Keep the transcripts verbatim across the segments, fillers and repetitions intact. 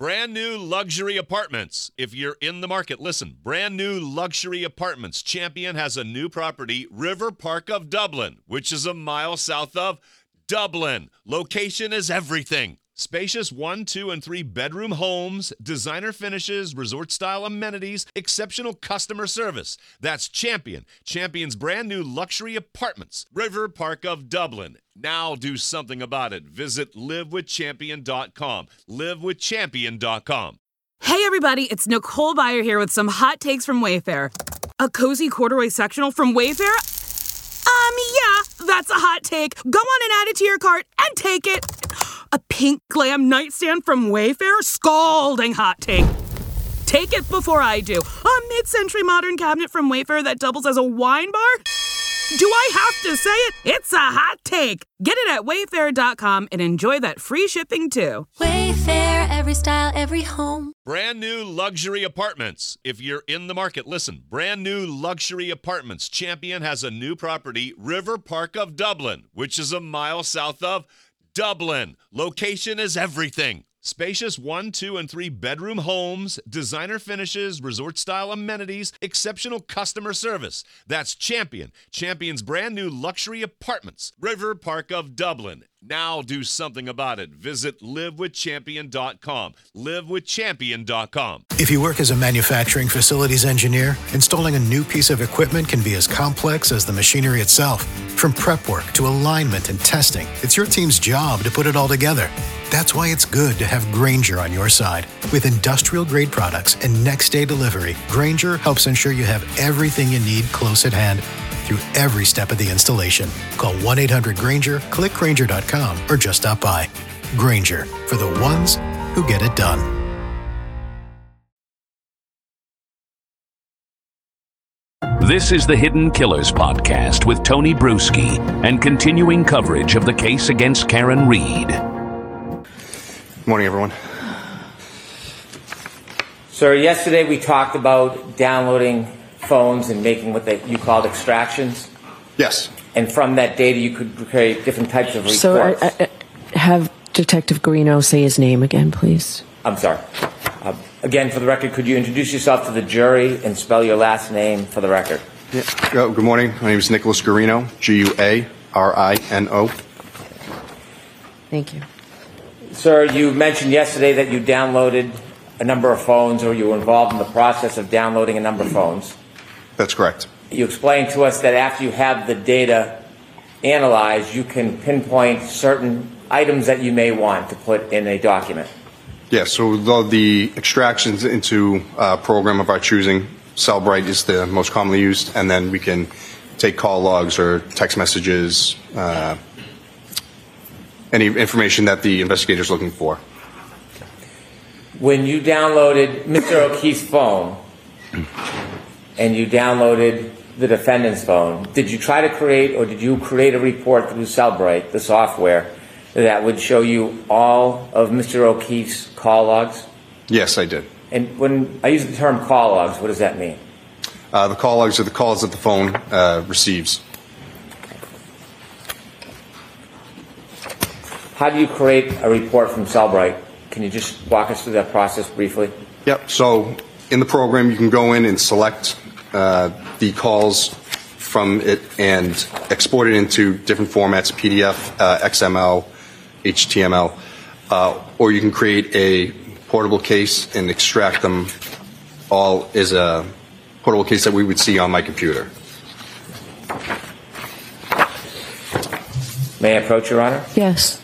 Brand new luxury apartments. If you're in the market, listen. Brand new luxury apartments. Champion has a new property, River Park of Dublin, which is a mile south of Dublin. Location is everything. Spacious one, two, and three bedroom homes, designer finishes, resort-style amenities, exceptional customer service. That's Champion. Champion's brand new luxury apartments. River Park of Dublin. Now do something about it. Visit live with champion dot com. live with champion dot com. Hey everybody, it's Nicole Byer here with some hot takes from Wayfair. A cozy corduroy sectional from Wayfair? Um, yeah, that's a hot take. Go on and add it to your cart and take it. A pink glam nightstand from Wayfair? Scalding hot take. Take it before I do. A mid-century modern cabinet from Wayfair that doubles as a wine bar? Do I have to say it? It's a hot take. Get it at wayfair dot com and enjoy that free shipping too. Wayfair, every style, every home. Brand new luxury apartments. If you're in the market, listen. Brand new luxury apartments. Champion has a new property, River Park of Dublin, which is a mile south of Dublin. Location is everything. Spacious one, two, and three bedroom homes, designer finishes, resort-style amenities, exceptional customer service. That's Champion. Champion's brand new luxury apartments. River Park of Dublin. Now do something about it. Visit live with champion dot com. live with champion dot com. If you work as a manufacturing facilities engineer, installing a new piece of equipment can be as complex as the machinery itself. From prep work to alignment and testing, it's your team's job to put it all together. That's why it's good to have Grainger on your side. With industrial-grade products and next-day delivery, Grainger helps ensure you have everything you need close at hand through every step of the installation. Call one eight hundred Grainger, click Grainger dot com, or just stop by. Grainger, for the ones who get it done. This is the Hidden Killers podcast with Tony Bruschi and continuing coverage of the case against Karen Read. Good morning, everyone. Sir, yesterday we talked about downloading phones and making what they, you called extractions. Yes. And from that data, you could create different types of reports. So I, I, have Detective Guarino say his name again, please. I'm sorry. Uh, again, for the record, could you introduce yourself to the jury and spell your last name for the record? Yeah. Oh, good morning. My name is Nicholas Guarino, G U A R I N O. Thank you. Sir, you mentioned yesterday that you downloaded a number of phones, or you were involved in the process of downloading a number of phones. That's correct. You explained to us that after you have the data analyzed, you can pinpoint certain items that you may want to put in a document. Yes, so the, the extractions into a program of our choosing, Cellbrite is the most commonly used, and then we can take call logs or text messages, uh, any information that the investigator is looking for. When you downloaded Mister O'Keefe's phone and you downloaded the defendant's phone, did you try to create, or did you create a report through Cellbrite, the software, that would show you all of Mister O'Keefe's call logs? Yes, I did. And when I use the term call logs, what does that mean? Uh, the call logs are the calls that the phone uh, receives. How do you create a report from Cellbrite? Can you just walk us through that process briefly? Yep. So in the program, you can go in and select uh, the calls from it and export it into different formats, P D F, uh, X M L, H T M L, uh, or you can create a portable case and extract them all as a portable case that we would see on my computer. May I approach, Your Honor? Yes.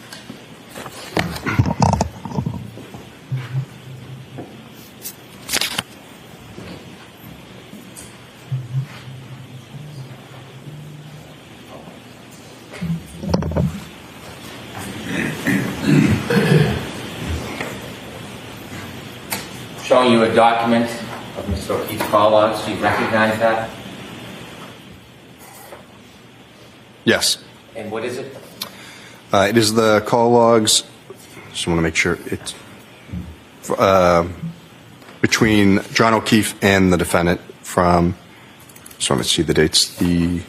Showing you a document of Mister O'Keefe's call logs. Do you recognize that? Yes. And what is it? Uh, it is the call logs. Just want to make sure it's uh, between John O'Keefe and the defendant from, just want to see the dates, the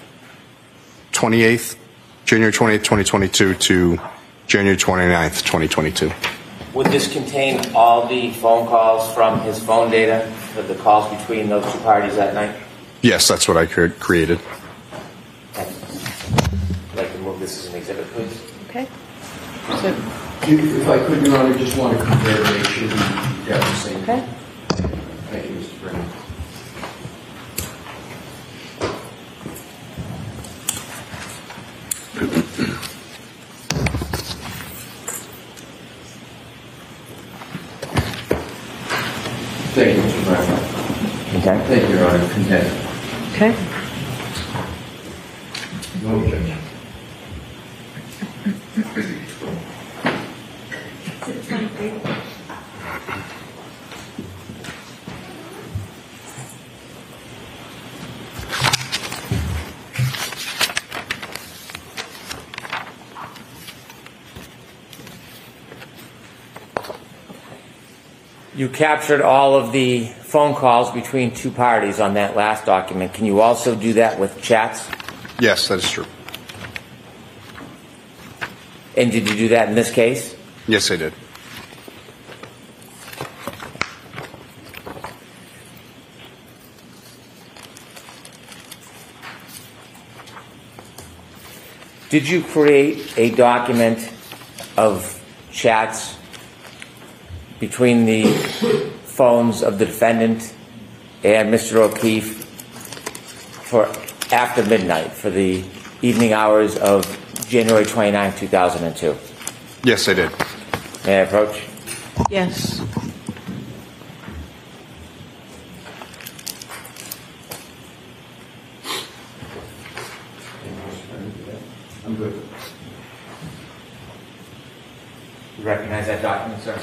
twenty-eighth, January twenty-eighth, twenty twenty-two to January twenty-ninth, twenty twenty-two. Would this contain all the phone calls from his phone data, for the calls between those two parties that night? Yes, that's what I cre- created. Thank you. I'd like to move this as an exhibit, please. Okay. So, If I could, Your Honor, just want to compare to make sure we got the same. okay. Thank you, Mister Brennan. Thank you, Mister Brennan. Okay. Thank you, Your Honor. Content. Okay. No objection. You captured all of the phone calls between two parties on that last document. Can you also do that with chats? Yes, that is true. And did you do that in this case? Yes, I did. Did you create a document of chats between the phones of the defendant and Mister O'Keefe for after midnight, for the evening hours of January twenty-ninth, two thousand two? Yes, I did. May I approach? Yes. I'm good. You recognize that document, sir?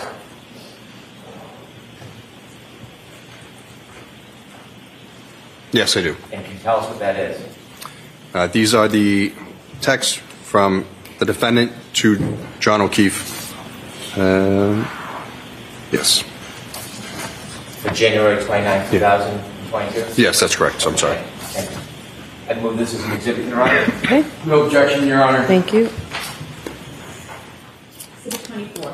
Yes, I do. And can you tell us what that is? Uh, these are the texts from the defendant to John O'Keefe. Um, yes. For January twenty-ninth, two thousand twenty-two? Yes, that's correct. I'm sorry. Thank you. I'd move this as an exhibit, Your Honor. Okay. No objection, Your Honor. Thank you. twenty-four.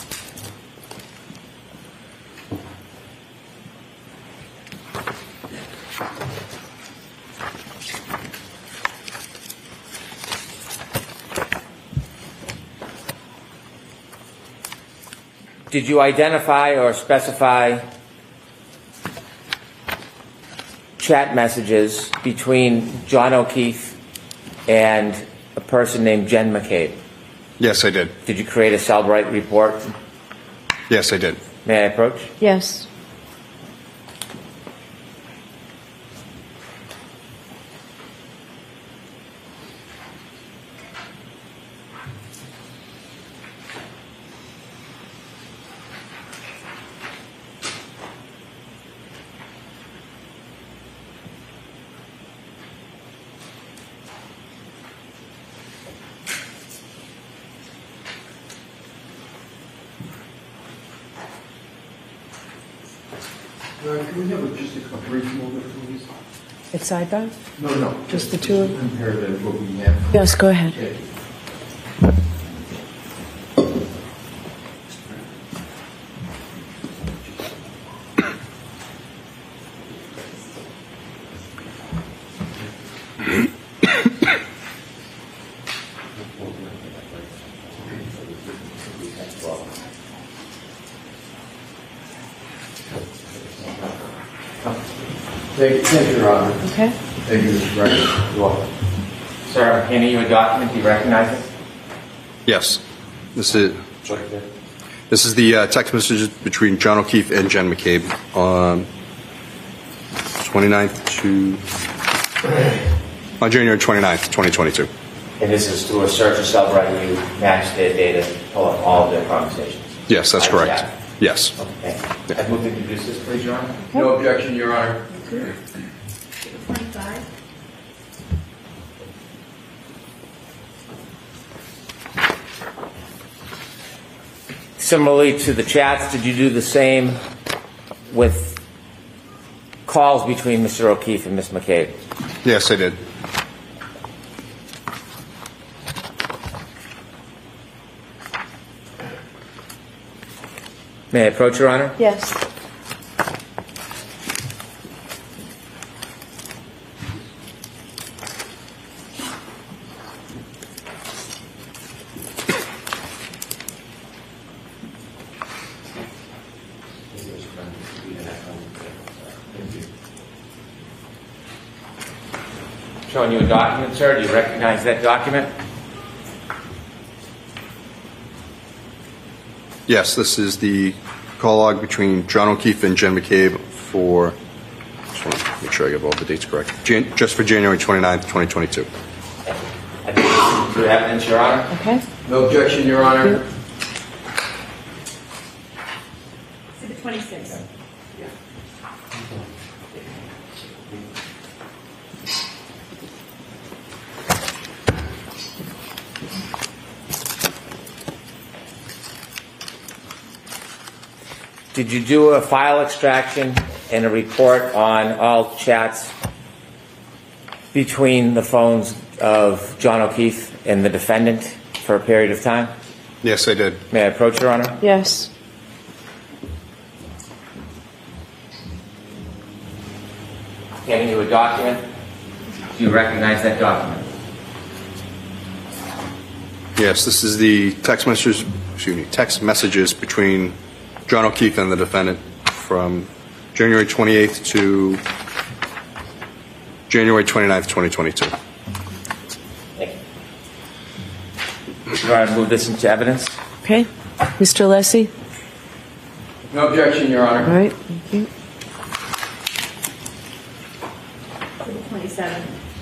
Did you identify or specify chat messages between John O'Keefe and a person named Jen McCabe? Yes, I did. Did you create a Cellbrite report? Yes, I did. May I approach? Yes. Your Honor, can we have a- just a a brief moment, please? It's sidebar? No, no. Just the two of them? Compare them, what we have. Yes, go ahead. Okay. Thank you, thank you, Your Honor. Okay. Thank you, Mister Brennan. You're welcome. Sir, I'm handing you a document. Do you recognize it? Yes. This is this is the uh, text messages between John O'Keefe and Jen McCabe on twenty-ninth to on January twenty-ninth, twenty twenty-two. And this is through a search of Cellbrite where you match their data, pull up all of their conversations? Yes, that's By correct. chat. Yes. Okay. I'd move to introduce this, please, Your Honor. No objection, Your Honor. twenty-five. Similarly to the chats, did you do the same with calls between Mister O'Keefe and Miz McCabe? Yes, I did. May I approach, Your Honor? Yes. Showing you a document, sir. Do you recognize that document? Yes, this is the call log between John O'Keefe and Jen McCabe for, just want to make sure I get all the dates correct, Jan, just for January twenty-ninth, twenty twenty-two. I think this is through evidence, Your Honor. Okay. No objection, Your Honor. Exhibit twenty-six. Did you do a file extraction and a report on all chats between the phones of John O'Keefe and the defendant for a period of time? Yes, I did. May I approach, Your Honor? Yes. Handing you a document. Do you recognize that document? Yes, this is the text messages, excuse me, text messages between John O'Keefe and the defendant from January twenty-eighth to January twenty-ninth, twenty twenty-two. Thank you. Your Honor, move this into evidence. Okay. Mister Lessie? No objection, Your Honor. All right. Thank you. Exhibit twenty-seven.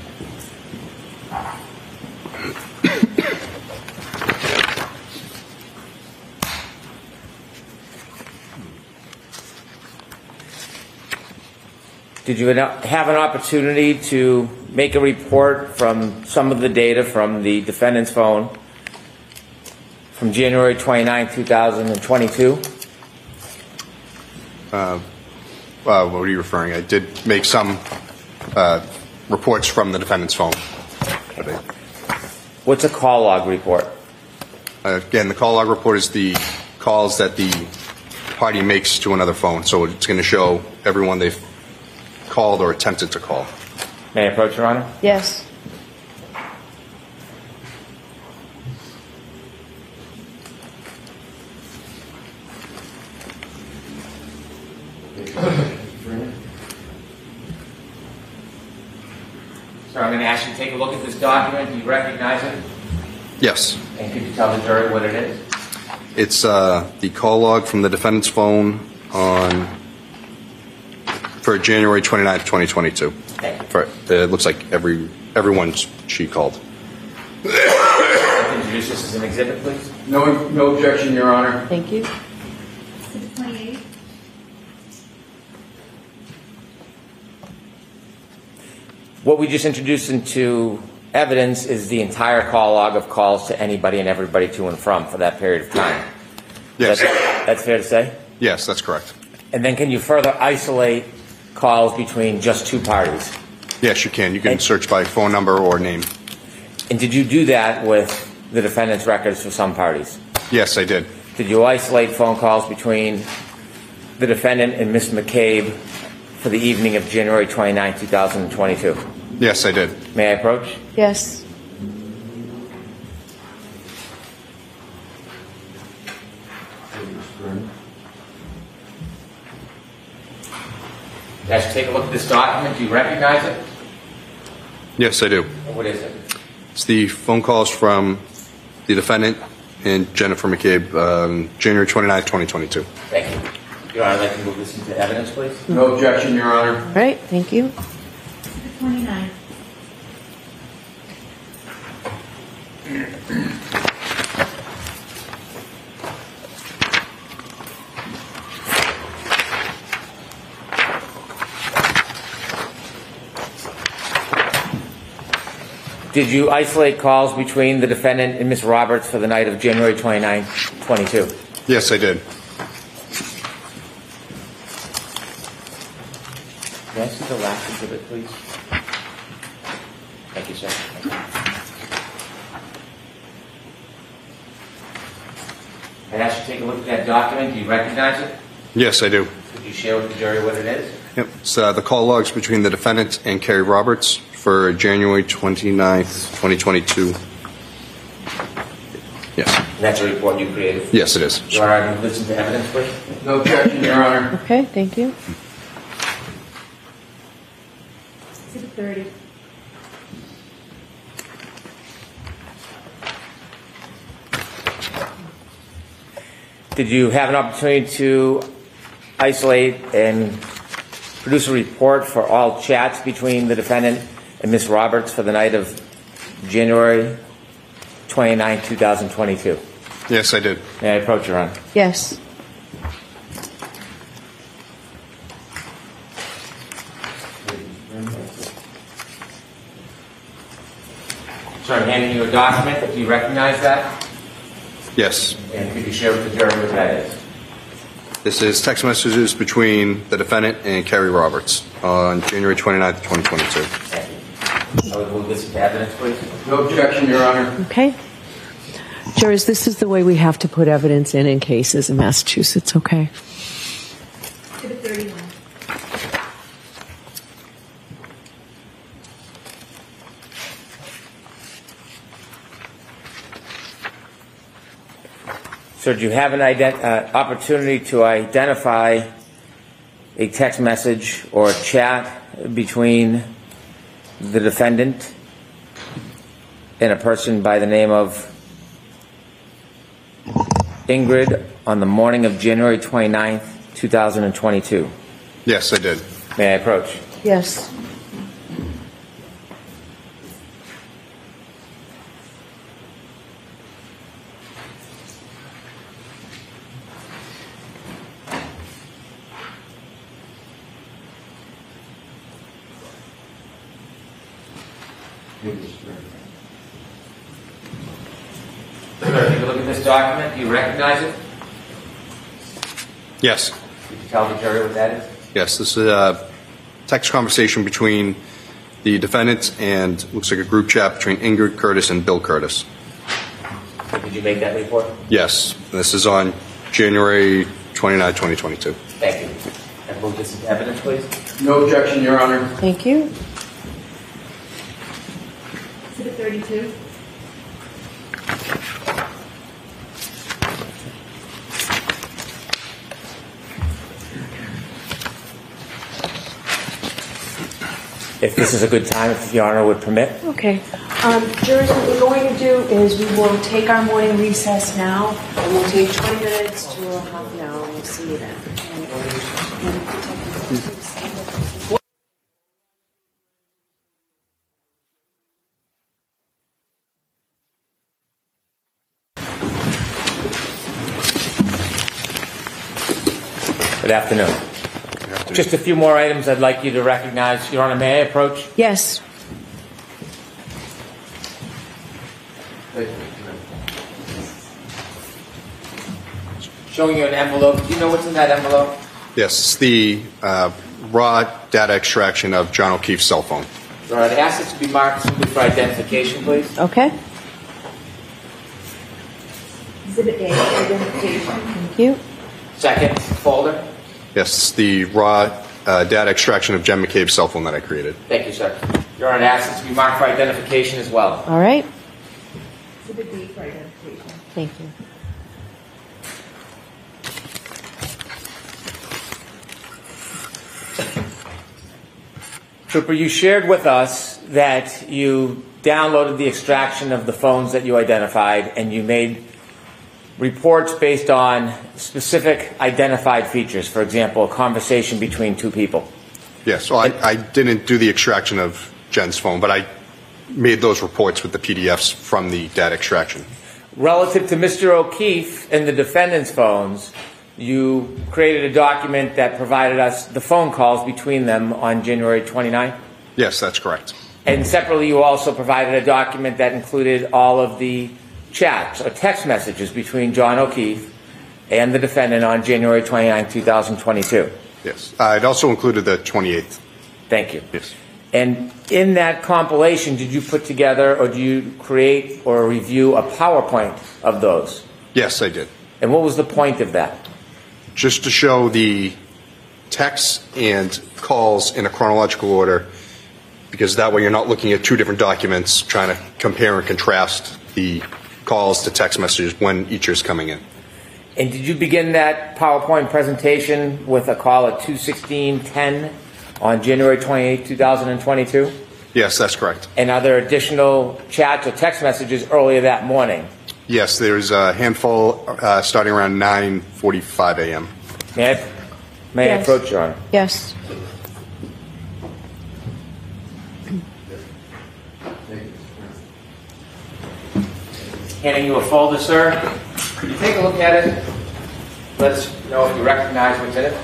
Did you have an opportunity to make a report from some of the data from the defendant's phone from January twenty-ninth, two thousand twenty-two? Uh, uh, what are you referring? I did make some uh, reports from the defendant's phone. What's a call log report? Uh, again, the call log report is the calls that the party makes to another phone. So it's going to show everyone they've called or attempted to call. May I approach, Your Honor? Yes. Sir, I'm going to ask you to take a look at this document. Do you recognize it? Yes. And could you tell the jury what it is? It's uh, the call log from the defendant's phone on for January twenty-ninth, twenty twenty-two. Thank you. For, it looks like every everyone she called. Introduce this as an exhibit, please. No, no objection, Your Honor. Thank you. Exhibit twenty-eight. What we just introduced into evidence is the entire call log of calls to anybody and everybody to and from for that period of time. Yes. That's, that's fair to say? Yes, that's correct. And then can you further isolate calls between just two parties? Yes, you can. You can And- search by phone number or name. And did you do that with the defendant's records for some parties? Yes, I did. Did you isolate phone calls between the defendant and Miz McCabe for the evening of January twenty-ninth, two thousand twenty-two? Yes, I did. May I approach? Yes. Guys, take a look at this document. Do you recognize it? Yes, I do. What is it? It's the phone calls from the defendant and Jennifer McCabe, um, January twenty-ninth, twenty twenty-two. Thank you. Your Honor, I'd like to move this into evidence, please. No objection, Your Honor. All right. Thank you. Exhibit twenty-nine. Did you isolate calls between the defendant and Miz Roberts for the night of January twenty-ninth, twenty-two? Yes, I did. May I see the last exhibit, please? Thank you, sir. I asked you to take a look at that document. Do you recognize it? Yes, I do. Could you share with the jury what it is? Yep. It's uh, the call logs between the defendant and Kerry Roberts for January twenty-ninth, twenty twenty-two. Yes. And that's a report you created? Yes, it is. Your Honor, listen to evidence, please. No objection, Your Honor. Okay, thank you. Exhibit thirty. Did you have an opportunity to isolate and produce a report for all chats between the defendant and Miz Roberts for the night of January twenty-ninth, two thousand twenty-two? Yes, I did. May I approach, Your Honor? Yes. Sir, I'm handing you a document. Do you recognize that? Yes. And could you share with the jury what that is? This is text messages between the defendant and Kerry Roberts on January twenty-ninth, twenty twenty-two. Thank you. I would move this into evidence, please. No objection, Your Honor. Okay. Jurors, this is the way we have to put evidence in in cases in Massachusetts, okay? Exhibit thirty-one. Sir, do you have an ident- uh, opportunity to identify a text message or a chat between the defendant and a person by the name of Ingrid on the morning of January twenty-ninth, two thousand twenty-two? Yes, I did. May I approach? Yes. Sir, take a look at this document. Do you recognize it? Yes. Could you tell the jury what that is? Yes, this is a text conversation between the defendant and looks like a group chat between Ingrid Curtis and Bill Curtis. Did you make that report? Yes. This is on January twenty-ninth, twenty twenty-two. Thank you. I move this into evidence, please. No objection, Your Honor. Thank you. Exhibit thirty-two. If this is a good time, if Your Honor would permit. Okay. Um, jurors, what we're going to do is we will take our morning recess now, and we'll take twenty minutes to a half an hour. We'll see you then. Good afternoon. Just a few more items I'd like you to recognize. Your Honor, may I approach? Yes. Showing you an envelope. Do you know what's in that envelope? Yes, it's the uh, raw data extraction of John O'Keefe's cell phone. Your Honor, I'd ask it to be marked simply for identification, please. Okay. Exhibit A, identification. Thank you. Second folder. Yes, it's the raw uh, data extraction of Jen McCabe's cell phone that I created. Thank you, sir. Your Honor, I'd ask it to be marked for identification as well. All right. Exhibit B for identification. Thank you. Trooper, you shared with us that you downloaded the extraction of the phones that you identified and you made reports based on specific identified features. For example, a conversation between two people. Yes, well, I, I didn't do the extraction of Jen's phone, but I made those reports with the P D Fs from the data extraction. Relative to Mister O'Keefe and the defendant's phones, you created a document that provided us the phone calls between them on January twenty-ninth? Yes, that's correct. And separately, you also provided a document that included all of the chats or text messages between John O'Keefe and the defendant on January twenty-ninth, two thousand twenty-two. Yes. Uh, it also included the twenty-eighth. Thank you. Yes. And in that compilation, did you put together or do you create or review a PowerPoint of those? Yes, I did. And what was the point of that? Just to show the texts and calls in a chronological order, because that way you're not looking at two different documents trying to compare and contrast the calls to text messages when each is coming in. And did you begin that PowerPoint presentation with a call at two sixteen ten on January twenty-eighth, two thousand twenty-two? Yes, that's correct. And are there additional chats or text messages earlier that morning? Yes, there's a handful uh, starting around nine forty-five a.m. May I, may Yes. I approach, Your Honor? Yes. Handing you a folder, sir. Could you take a look at it? Let us know if you recognize what's in it.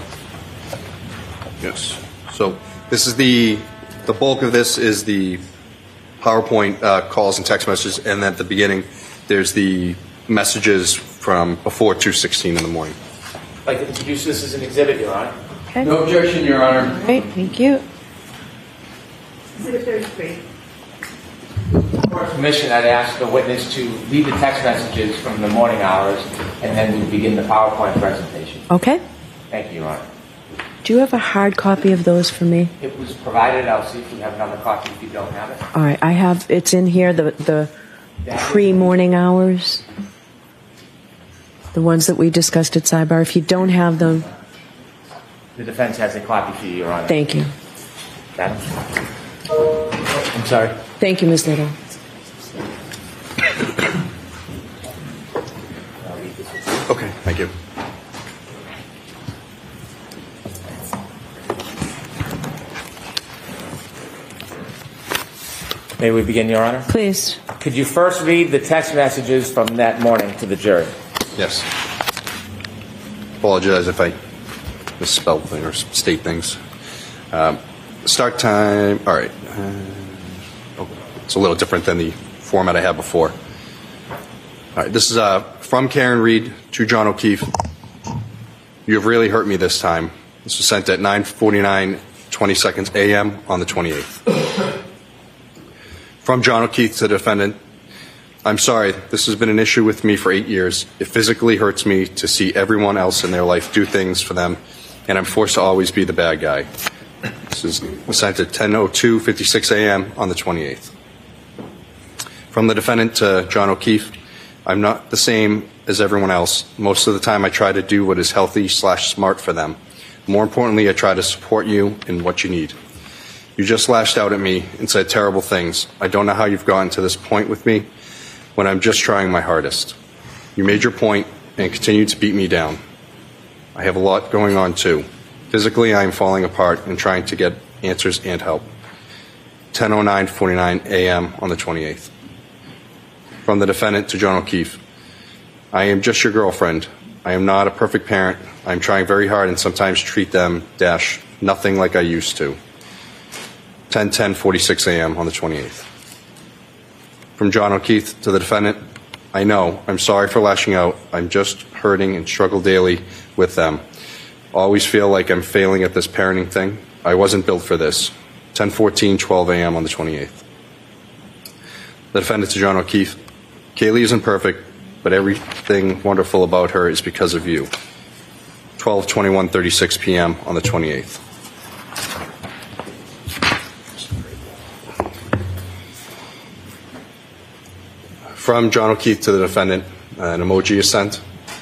Yes. So this is the the bulk of this is the PowerPoint uh, calls and text messages, and at the beginning there's the messages from before two sixteen in the morning. I'd like to introduce this as an exhibit, Your Honor. Okay. No objection, Your Honor. All right, thank you. Exhibit thirty-three. For permission, I'd ask the witness to read the text messages from the morning hours, and then we begin the PowerPoint presentation. Okay. Thank you, Your Honor. Do you have a hard copy of those for me? It was provided. I'll see if we have another copy if you don't have it. All right, I have, it's in here, the, the pre-morning hours, the ones that we discussed at Sidebar. If you don't have them, The defense has a copy for you, Your Honor. thank you. Madam? I'm sorry. Thank you, Miz Little. Okay, thank you. May we begin, Your Honor? Please. Could you first read the text messages from that morning to the jury? Yes. Apologize if I misspell things or state things. Um, start time. All right. Uh, oh, it's a little different than the format I had before. All right. This is uh, from Karen Reed to John O'Keefe. You have really hurt me this time. This was sent at nine forty-nine, twenty seconds a m on the twenty-eighth. From John O'Keefe to the defendant. I'm sorry, this has been an issue with me for eight years. It physically hurts me to see everyone else in their life do things for them, and I'm forced to always be the bad guy. This is was sent at ten oh two, fifty-six a m on the twenty-eighth. From the defendant to John O'Keefe. I'm not the same as everyone else. Most of the time I try to do what is healthy slash smart for them. More importantly, I try to support you in what you need. You just lashed out at me and said terrible things. I don't know how you've gotten to this point with me when I'm just trying my hardest. You made your point and continue to beat me down. I have a lot going on too. Physically, I am falling apart and trying to get answers and help. ten oh nine, forty-nine a m on the twenty-eighth. From the defendant to John O'Keefe. I am just your girlfriend. I am not a perfect parent. I am trying very hard and sometimes treat them, dash, nothing like I used to. ten ten, forty-six a m on the twenty-eighth. From John O'Keefe to the defendant. I know. I'm sorry for lashing out. I'm just hurting and struggle daily with them. Always feel like I'm failing at this parenting thing. I wasn't built for this. ten fourteen, twelve a m on the twenty-eighth. The defendant to John O'Keefe. Kaylee isn't perfect, but everything wonderful about her is because of you. twelve twenty-one, thirty-six p m on the twenty-eighth. From John O'Keefe to the defendant, an emoji is sent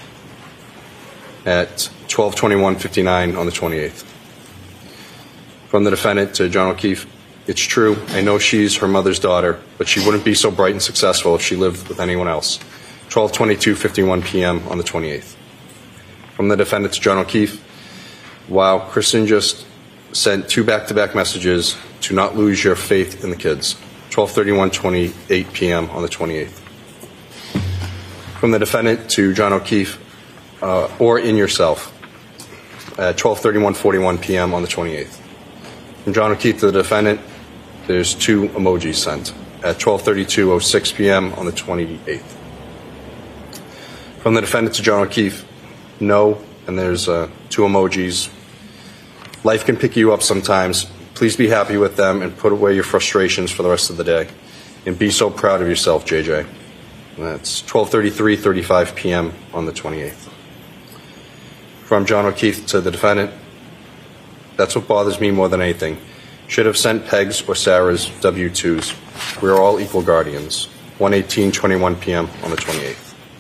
at twelve twenty-one, fifty-nine on the twenty-eighth. From the defendant to John O'Keefe. It's true, I know she's her mother's daughter, but she wouldn't be so bright and successful if she lived with anyone else. twelve twenty-two, fifty-one p m on the twenty-eighth. From the defendant to John O'Keefe. Wow, Kristen just sent two back-to-back messages to not lose your faith in the kids. twelve thirty-one, twenty-eight p m on the twenty-eighth. From the defendant to John O'Keefe, uh, or in yourself, at twelve thirty-one, forty-one p m on the twenty-eighth. From John O'Keefe to the defendant, there's two emojis sent at twelve thirty-two, oh six p m on the twenty-eighth. From the defendant to John O'Keefe, no, and there's uh, two emojis. Life can pick you up sometimes. Please be happy with them and put away your frustrations for the rest of the day. And be so proud of yourself, J J. That's twelve thirty-three thirty-five p.m. on the twenty-eighth. From John O'Keefe to the defendant, that's what bothers me more than anything. Should have sent Peg's or Sarah's W two's. We are all equal guardians. one eighteen twenty-one p.m. on the twenty-eighth.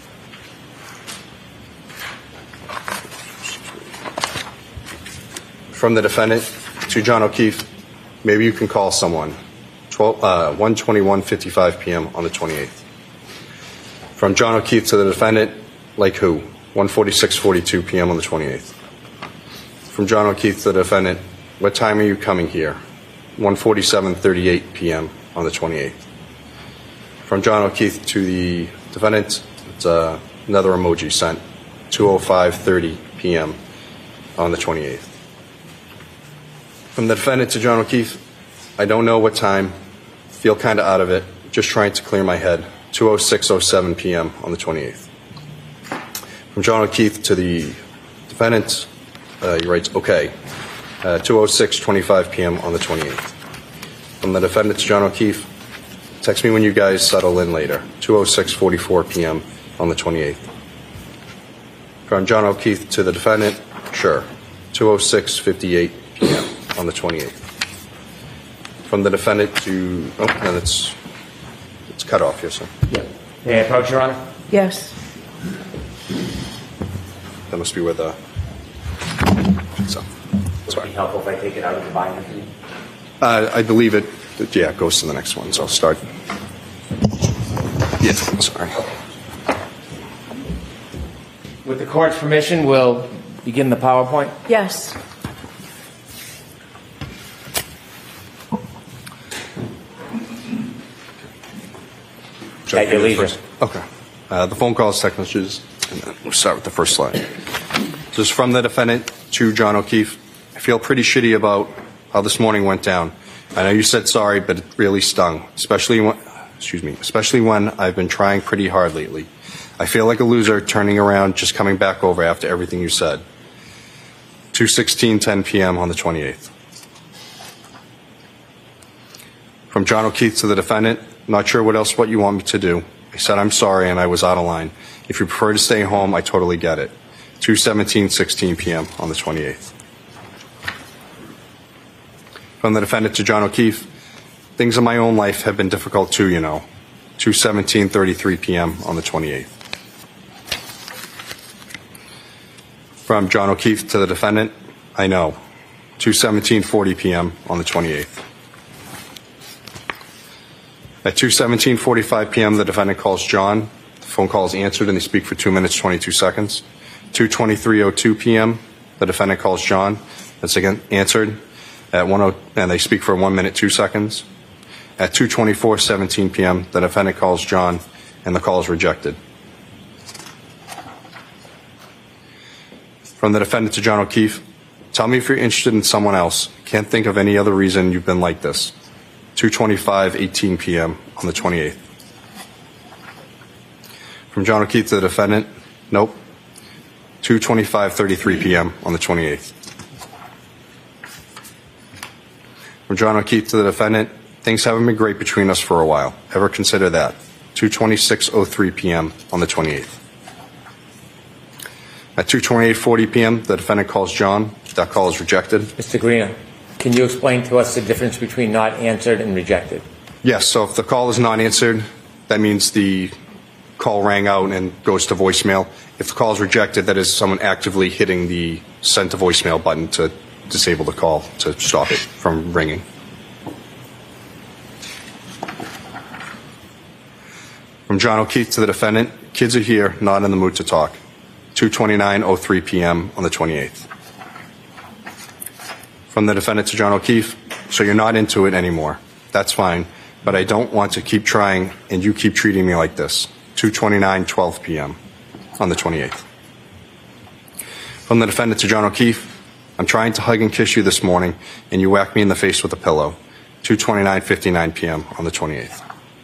From the defendant to John O'Keefe, maybe you can call someone. twelve, uh, one twenty-one fifty-five p.m. on the twenty-eighth. From John O'Keefe to the defendant, like who? one forty-six forty-two p.m. on the twenty-eighth. From John O'Keefe to the defendant, what time are you coming here? one forty-seven thirty-eight p.m. on the twenty-eighth. From John O'Keefe to the defendant, it's uh, another emoji sent, two oh five thirty p.m. on the twenty-eighth. From the defendant to John O'Keefe, I don't know what time, feel kind of out of it, just trying to clear my head, two oh six oh seven p.m. on the twenty-eighth. From John O'Keefe to the defendant, uh, he writes, okay, uh, two oh six twenty-five p.m. on the twenty-eighth. From the defendant to John O'Keefe, text me when you guys settle in later, two oh six forty-four p.m. on the twenty-eighth. From John O'Keefe to the defendant, sure, two oh six fifty-eight p.m. on the twenty-eighth. From the defendant to, oh, no, it's, it's cut off here, sir. Yeah. May I approach, Your Honor? Yes. That must be where the, so, Would it be helpful if I take it out of the binder? uh, I believe it, yeah, it goes to the next one, so I'll start. Yeah, sorry. With the court's permission, we'll begin the PowerPoint. Yes. Should At your leisure. first? Okay. Uh, the phone calls, text messages, and then we'll start with the first slide. This is from the defendant to John O'Keefe. I feel pretty shitty about how this morning went down. I know you said sorry, but it really stung, especially when, excuse me, especially when I've been trying pretty hard lately. I feel like a loser turning around, just coming back over after everything you said. two sixteen ten p.m. on the twenty-eighth. From John O'Keefe to the defendant, not sure what else what you want me to do. I said I'm sorry and I was out of line. If you prefer to stay home, I totally get it. two seventeen sixteen p.m. on the twenty-eighth. From the defendant to John O'Keefe, things in my own life have been difficult too, you know. two seventeen thirty-three p.m. on the twenty-eighth. From John O'Keefe to the defendant, I know. two seventeen forty p.m. on the twenty-eighth. At two seventeen forty-five p.m., the defendant calls John. The phone call is answered and they speak for two minutes, twenty-two seconds. two twenty-three oh two p.m., the defendant calls John. That's again answered. At one oh, and they speak for one minute, two seconds. At two twenty-four seventeen p.m., the defendant calls John and the call is rejected. From the defendant to John O'Keefe, tell me if you're interested in someone else. Can't think of any other reason you've been like this. two twenty-five eighteen p.m. on the twenty-eighth. From John O'Keefe to the defendant, nope. two twenty-five thirty-three p.m. on the twenty-eighth. From John O'Keefe to the defendant, things haven't been great between us for a while. Ever consider that? two twenty-six oh three p.m. on the twenty-eighth. At two twenty-eight forty p.m., the defendant calls John. That call is rejected. Mister Greeno, can you explain to us the difference between not answered and rejected? Yes, so if the call is not answered, that means the call rang out and goes to voicemail. If the call is rejected, that is someone actively hitting the send to voicemail button to disable the call, to stop it from ringing. From John O'Keefe to the defendant, kids are here, not in the mood to talk. two twenty-nine oh three p.m. on the twenty-eighth. From the defendant to John O'Keefe, so you're not into it anymore. That's fine, but I don't want to keep trying and you keep treating me like this. two twenty-nine twelve p.m. on the twenty-eighth. From the defendant to John O'Keefe, I'm trying to hug and kiss you this morning and you whack me in the face with a pillow. two twenty-nine fifty-nine p.m. on the twenty-eighth.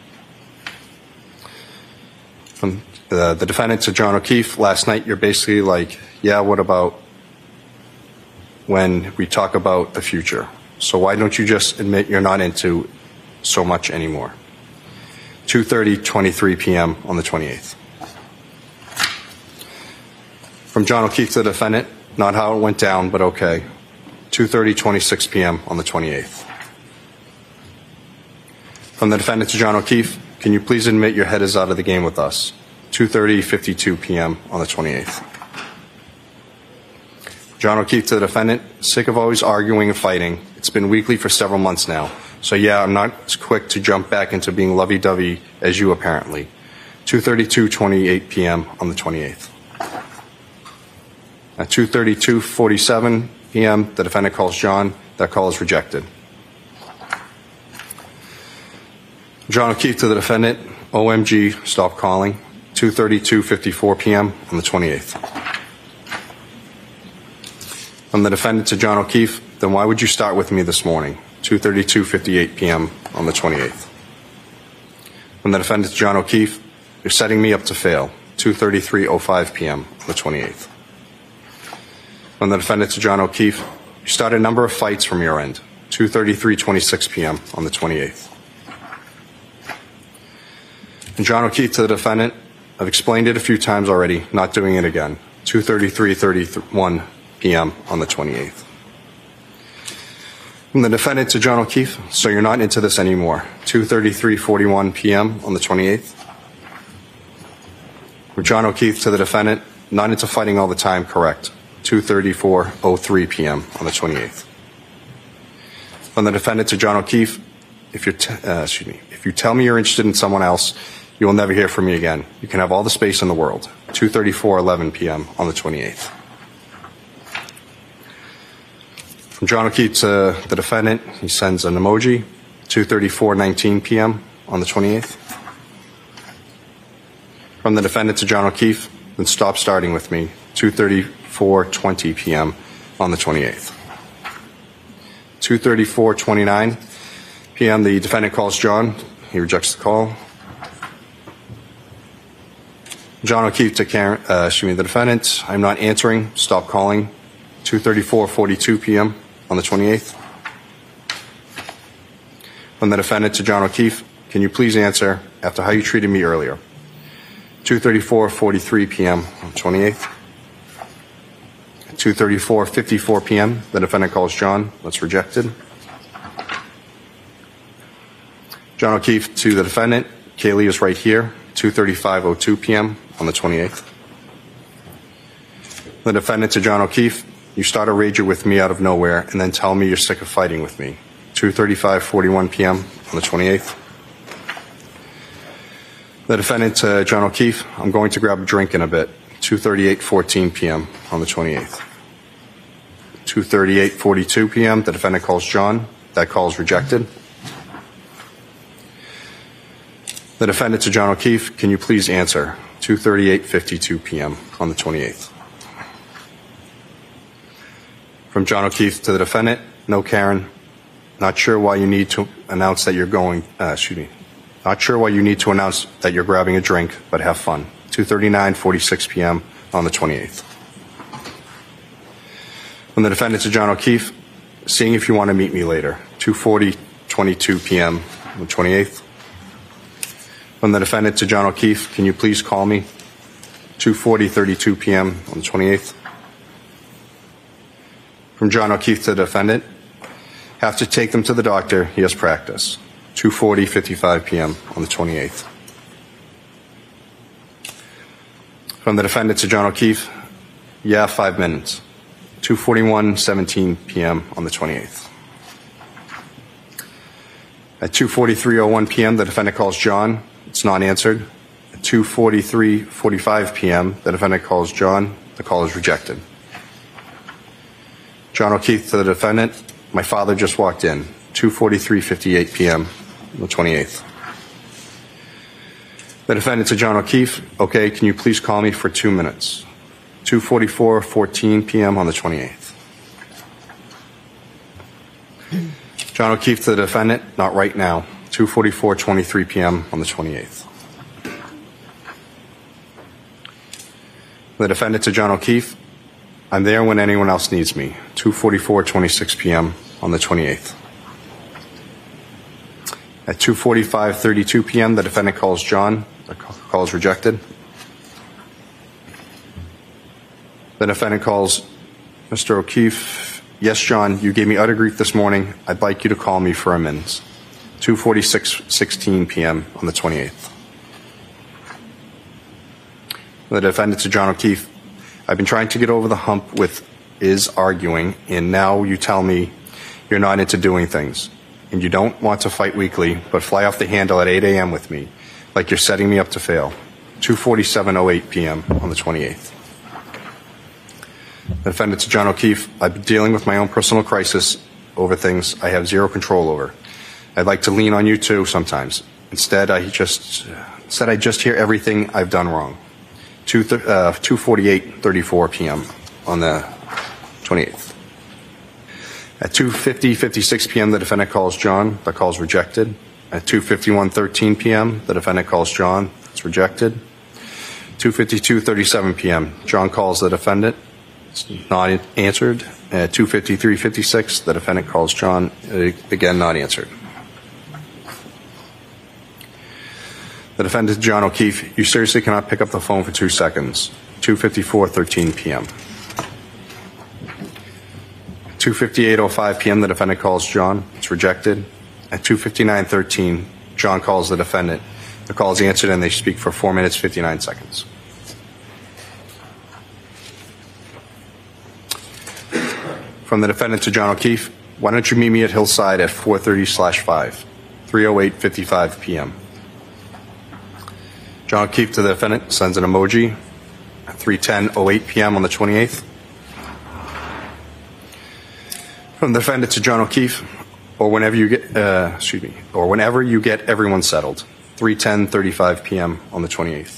From the, the defendant to John O'Keefe, last night you're basically like, yeah, what about when we talk about the future? So why don't you just admit you're not into so much anymore? two thirty twenty-three p.m. on the twenty-eighth. From John O'Keefe to the defendant, not how it went down, but okay, two thirty twenty-six p.m. on the twenty-eighth. From the defendant to John O'Keefe, can you please admit your head is out of the game with us? two thirty fifty-two p.m. on the twenty-eighth. John O'Keefe to the defendant, sick of always arguing and fighting. It's been weekly for several months now. So yeah, I'm not as quick to jump back into being lovey-dovey as you apparently. two thirty-two twenty-eight p.m. on the twenty-eighth. At two thirty-two forty-seven p.m., the defendant calls John. That call is rejected. John O'Keefe to the defendant, O M G, stop calling. two thirty-two fifty-four p.m. on the twenty-eighth. From the defendant to John O'Keefe, then why would you start with me this morning? two thirty-two fifty-eight p.m. on the twenty-eighth. From the defendant to John O'Keefe, you're setting me up to fail. two thirty-three oh five p.m. on the twenty-eighth. From the defendant to John O'Keefe, you started a number of fights from your end. two thirty-three twenty-six p.m. on the twenty-eighth. And John O'Keefe to the defendant, I've explained it a few times already, not doing it again. two thirty-three thirty-one p.m. on the twenty-eighth. From the defendant to John O'Keefe, so you're not into this anymore. two thirty-three forty-one p.m. on the twenty-eighth. From John O'Keefe to the defendant, not into fighting all the time, correct. two thirty-four oh three p.m. on the twenty-eighth. From the defendant to John O'Keefe, if you're t- uh, excuse me, if you tell me you're interested in someone else, you will never hear from me again. You can have all the space in the world. two thirty-four eleven p.m. on the twenty-eighth. From John O'Keefe to the defendant, he sends an emoji. two thirty-four nineteen p.m. on the twenty-eighth. From the defendant to John O'Keefe, then stop starting with me. two thirty-four twenty p.m. on the twenty-eighth. two thirty-four twenty-nine p.m. the defendant calls John. He rejects the call. John O'Keefe to Karen, uh, excuse me, the defendant, I'm not answering. Stop calling. two thirty-four forty-two p.m. on the twenty-eighth. From the defendant to John O'Keefe, can you please answer after how you treated me earlier? two thirty-four forty-three p.m. on the twenty-eighth. two thirty-four fifty-four p.m. the defendant calls John. That's rejected. John O'Keefe to the defendant, Kaylee is right here. two thirty-five oh two p.m. on the twenty-eighth. The defendant to John O'Keefe, you start a rager with me out of nowhere and then tell me you're sick of fighting with me. two thirty-five forty-one p.m. on the twenty-eighth. The defendant to John O'Keefe, I'm going to grab a drink in a bit. two thirty-eight fourteen p.m. on the twenty-eighth. two thirty-eight forty-two p.m. the defendant calls John. That call is rejected. The defendant to John O'Keefe, can you please answer? two thirty-eight fifty-two p.m. on the twenty-eighth. From John O'Keefe to the defendant, no Karen, not sure why you need to announce that you're going, uh, excuse me, not sure why you need to announce that you're grabbing a drink, but have fun. two thirty-nine forty-six p.m. on the twenty-eighth. From the defendant to John O'Keefe, seeing if you want to meet me later. two forty twenty-two p.m. on the twenty-eighth. From the defendant to John O'Keefe, can you please call me? two forty thirty-two p.m. on the twenty-eighth. From John O'Keefe to the defendant, have to take them to the doctor. He has practice. two forty fifty-five p.m. on the twenty-eighth. From the defendant to John O'Keefe, yeah, five minutes. two forty-one seventeen p.m. on the twenty-eighth. At two forty-three oh one p.m., the defendant calls John. It's not answered. At two forty-three forty-five p.m., the defendant calls John. The call is rejected. John O'Keefe to the defendant, my father just walked in. two forty-three fifty-eight p.m. on the twenty-eighth. The defendant to John O'Keefe, okay, can you please call me for two minutes? two forty-four fourteen p.m. on the twenty-eighth. John O'Keefe to the defendant, not right now. two forty-four twenty-three p.m. on the twenty-eighth. The defendant to John O'Keefe, I'm there when anyone else needs me. two forty-four twenty-six p.m. on the twenty-eighth. At two forty-five thirty-two p.m., the defendant calls John. The call is rejected. The defendant calls Mister O'Keefe. Yes, John, you gave me utter grief this morning. I'd like you to call me for amends. two forty-six sixteen p.m. on the twenty-eighth. The defendant to John O'Keefe. I've been trying to get over the hump with is arguing, and now you tell me you're not into doing things, and you don't want to fight weekly, but fly off the handle at eight a.m. with me, like you're setting me up to fail. two forty-seven oh eight p.m. on the twenty-eighth. The defendant to John O'Keefe. I've been dealing with my own personal crisis over things I have zero control over. I'd like to lean on you too sometimes. Instead, I just instead I just hear everything I've done wrong. two forty-eight thirty-four p.m. on the twenty-eighth. At two fifty fifty-six p.m., the defendant calls John. The call is rejected. At two fifty-one thirteen p.m., the defendant calls John. It's rejected. two fifty-two thirty-seven p.m., John calls the defendant. It's not answered. At two fifty-three fifty-six, the defendant calls John. Again, not answered. The defendant, John O'Keefe, you seriously cannot pick up the phone for two seconds. two fifty-four thirteen p.m. two fifty-eight oh five p.m., the defendant calls John. It's rejected. At two fifty-nine thirteen, John calls the defendant. The call is answered and they speak for four minutes, fifty-nine seconds. From the defendant to John O'Keefe, why don't you meet me at Hillside at four thirty slash five, three oh eight fifty-five p.m. John O'Keefe to the defendant sends an emoji at three ten oh eight p.m. on the twenty-eighth. From the defendant to John O'Keefe, or whenever you get, uh, excuse me, or whenever you get everyone settled, three ten thirty-five p.m. on the twenty-eighth.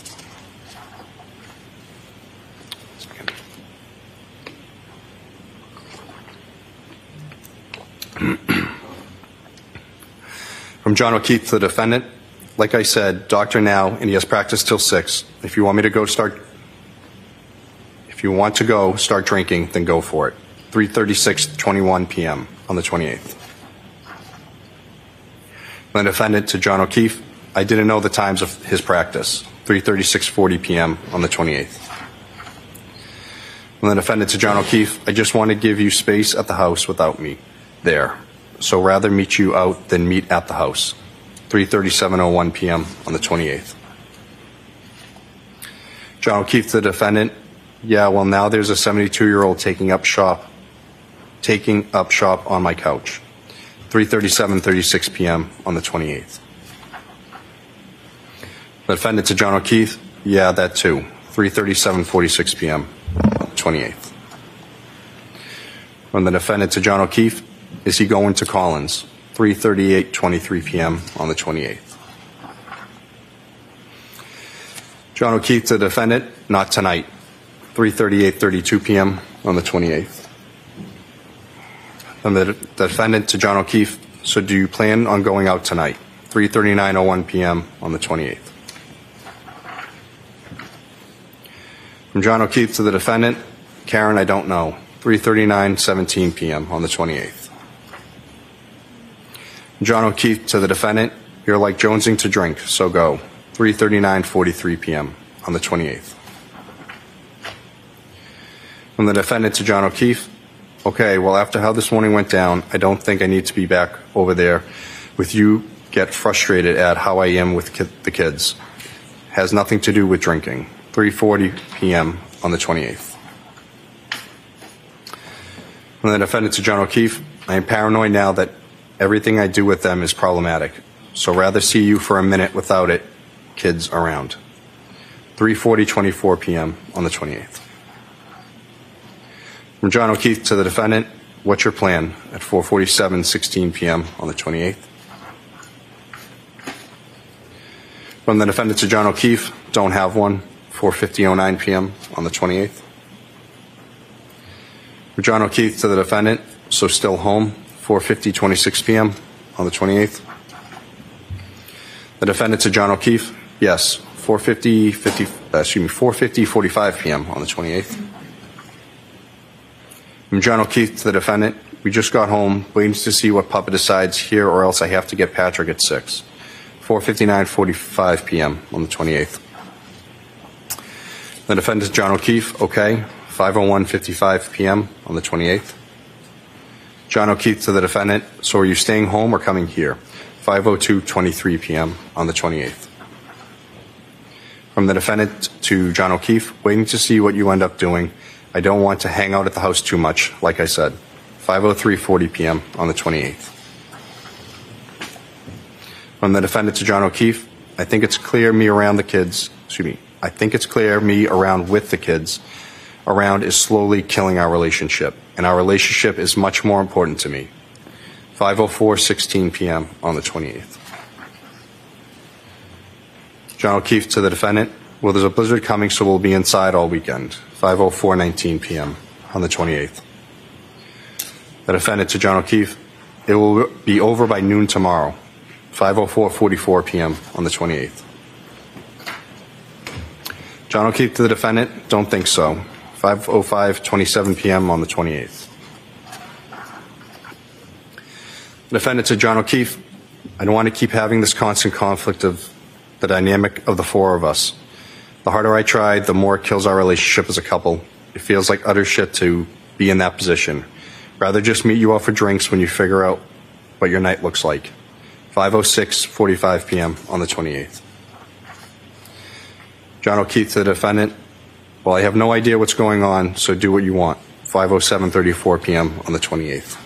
From John O'Keefe to the defendant, like I said, doctor now, and he has practice till six. If you want me to go start, if you want to go start drinking, then go for it. three thirty-six twenty-one p.m. on the twenty-eighth. The defendant to John O'Keefe, I didn't know the times of his practice. three thirty-six forty p.m. on the twenty-eighth. And the defendant to John O'Keefe, I just want to give you space at the house without me there. So rather meet you out than meet at the house. three thirty-seven oh one p.m. on the twenty-eighth. John O'Keefe to the defendant, yeah, well now there's a seventy-two-year-old taking up shop, taking up shop on my couch. three thirty-seven thirty-six p.m. on the twenty-eighth. The defendant to John O'Keefe, yeah, that too. three thirty-seven forty-six p.m. on the twenty-eighth. From the defendant to John O'Keefe, is he going to Collins? three thirty-eight twenty-three p.m. on the twenty-eighth. John O'Keefe to the defendant, not tonight. three thirty-eight thirty-two p.m. on the twenty-eighth. And the defendant to John O'Keefe, so do you plan on going out tonight? three thirty-nine oh one p.m. on the twenty-eighth. From John O'Keefe to the defendant, Karen, I don't know. three thirty-nine seventeen p.m. on the twenty-eighth. John O'Keefe to the defendant, you're like jonesing to drink, so go. three thirty-nine forty-three p.m. on the twenty-eighth. From the defendant to John O'Keefe, okay, well after how this morning went down, I don't think I need to be back over there with you get frustrated at how I am with ki- the kids. Has nothing to do with drinking. three forty p.m. on the twenty-eighth. From the defendant to John O'Keefe, I am paranoid now that everything I do with them is problematic, so rather see you for a minute without it, kids around. three forty twenty-four p.m. on the twenty-eighth. From John O'Keefe to the defendant, what's your plan at four forty-seven sixteen p.m. on the twenty-eighth? From the defendant to John O'Keefe, don't have one, four fifty oh nine p.m. on the twenty-eighth. From John O'Keefe to the defendant, so still home, four fifty twenty-six p.m. on the twenty-eighth. The defendant to John O'Keefe, yes, four fifty, fifty, uh, excuse me, four fifty forty-five p.m. on the twenty-eighth. From John O'Keefe to the defendant, We just got home, waiting to see what Papa decides here, or else I have to get Patrick at six. four fifty-nine forty-five p.m. on the twenty-eighth. The defendant, John O'Keefe, okay. five oh one fifty-five p.m. on the twenty-eighth. John O'Keefe to the defendant, so are you staying home or coming here? five oh two twenty-three p.m. on the twenty-eighth. From the defendant to John O'Keefe, waiting to see what you end up doing. I don't want to hang out at the house too much, like I said. five oh three forty p.m. on the twenty-eighth. From the defendant to John O'Keefe, I think it's clear me around the kids, excuse me, I think it's clear me around with the kids around is slowly killing our relationship, and our relationship is much more important to me. five oh four sixteen p.m. on the twenty-eighth. John O'Keefe to the defendant, well, there's a blizzard coming, so we'll be inside all weekend. five oh four nineteen p.m. on the twenty-eighth. The defendant to John O'Keefe, it will be over by noon tomorrow. five oh four forty-four p.m. on the twenty-eighth. John O'Keefe to the defendant, don't think so. five oh five twenty-seven p.m. on the twenty-eighth. The defendant to John O'Keefe, I don't want to keep having this constant conflict of the dynamic of the four of us. The harder I try, the more it kills our relationship as a couple. It feels like utter shit to be in that position. Rather just meet you out for drinks when you figure out what your night looks like. five oh six forty-five p.m. on the twenty-eighth. John O'Keefe to the defendant, well, I have no idea what's going on, so do what you want. five oh seven thirty-four p.m. on the twenty-eighth.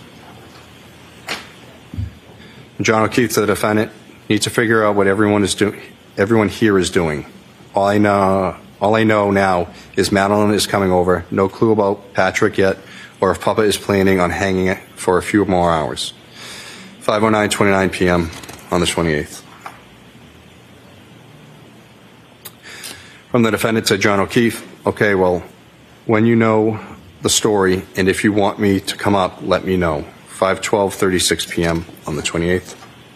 John O'Keefe to the defendant, need to figure out what everyone is doing. Everyone here is doing. All I know, all I know now is Madeline is coming over. No clue about Patrick yet, or if Papa is planning on hanging it for a few more hours. five oh nine twenty-nine p.m. on the twenty-eighth. From the defendant to John O'Keefe, okay, well, when you know the story, and if you want me to come up, let me know. five twelve thirty-six p.m. on the twenty-eighth.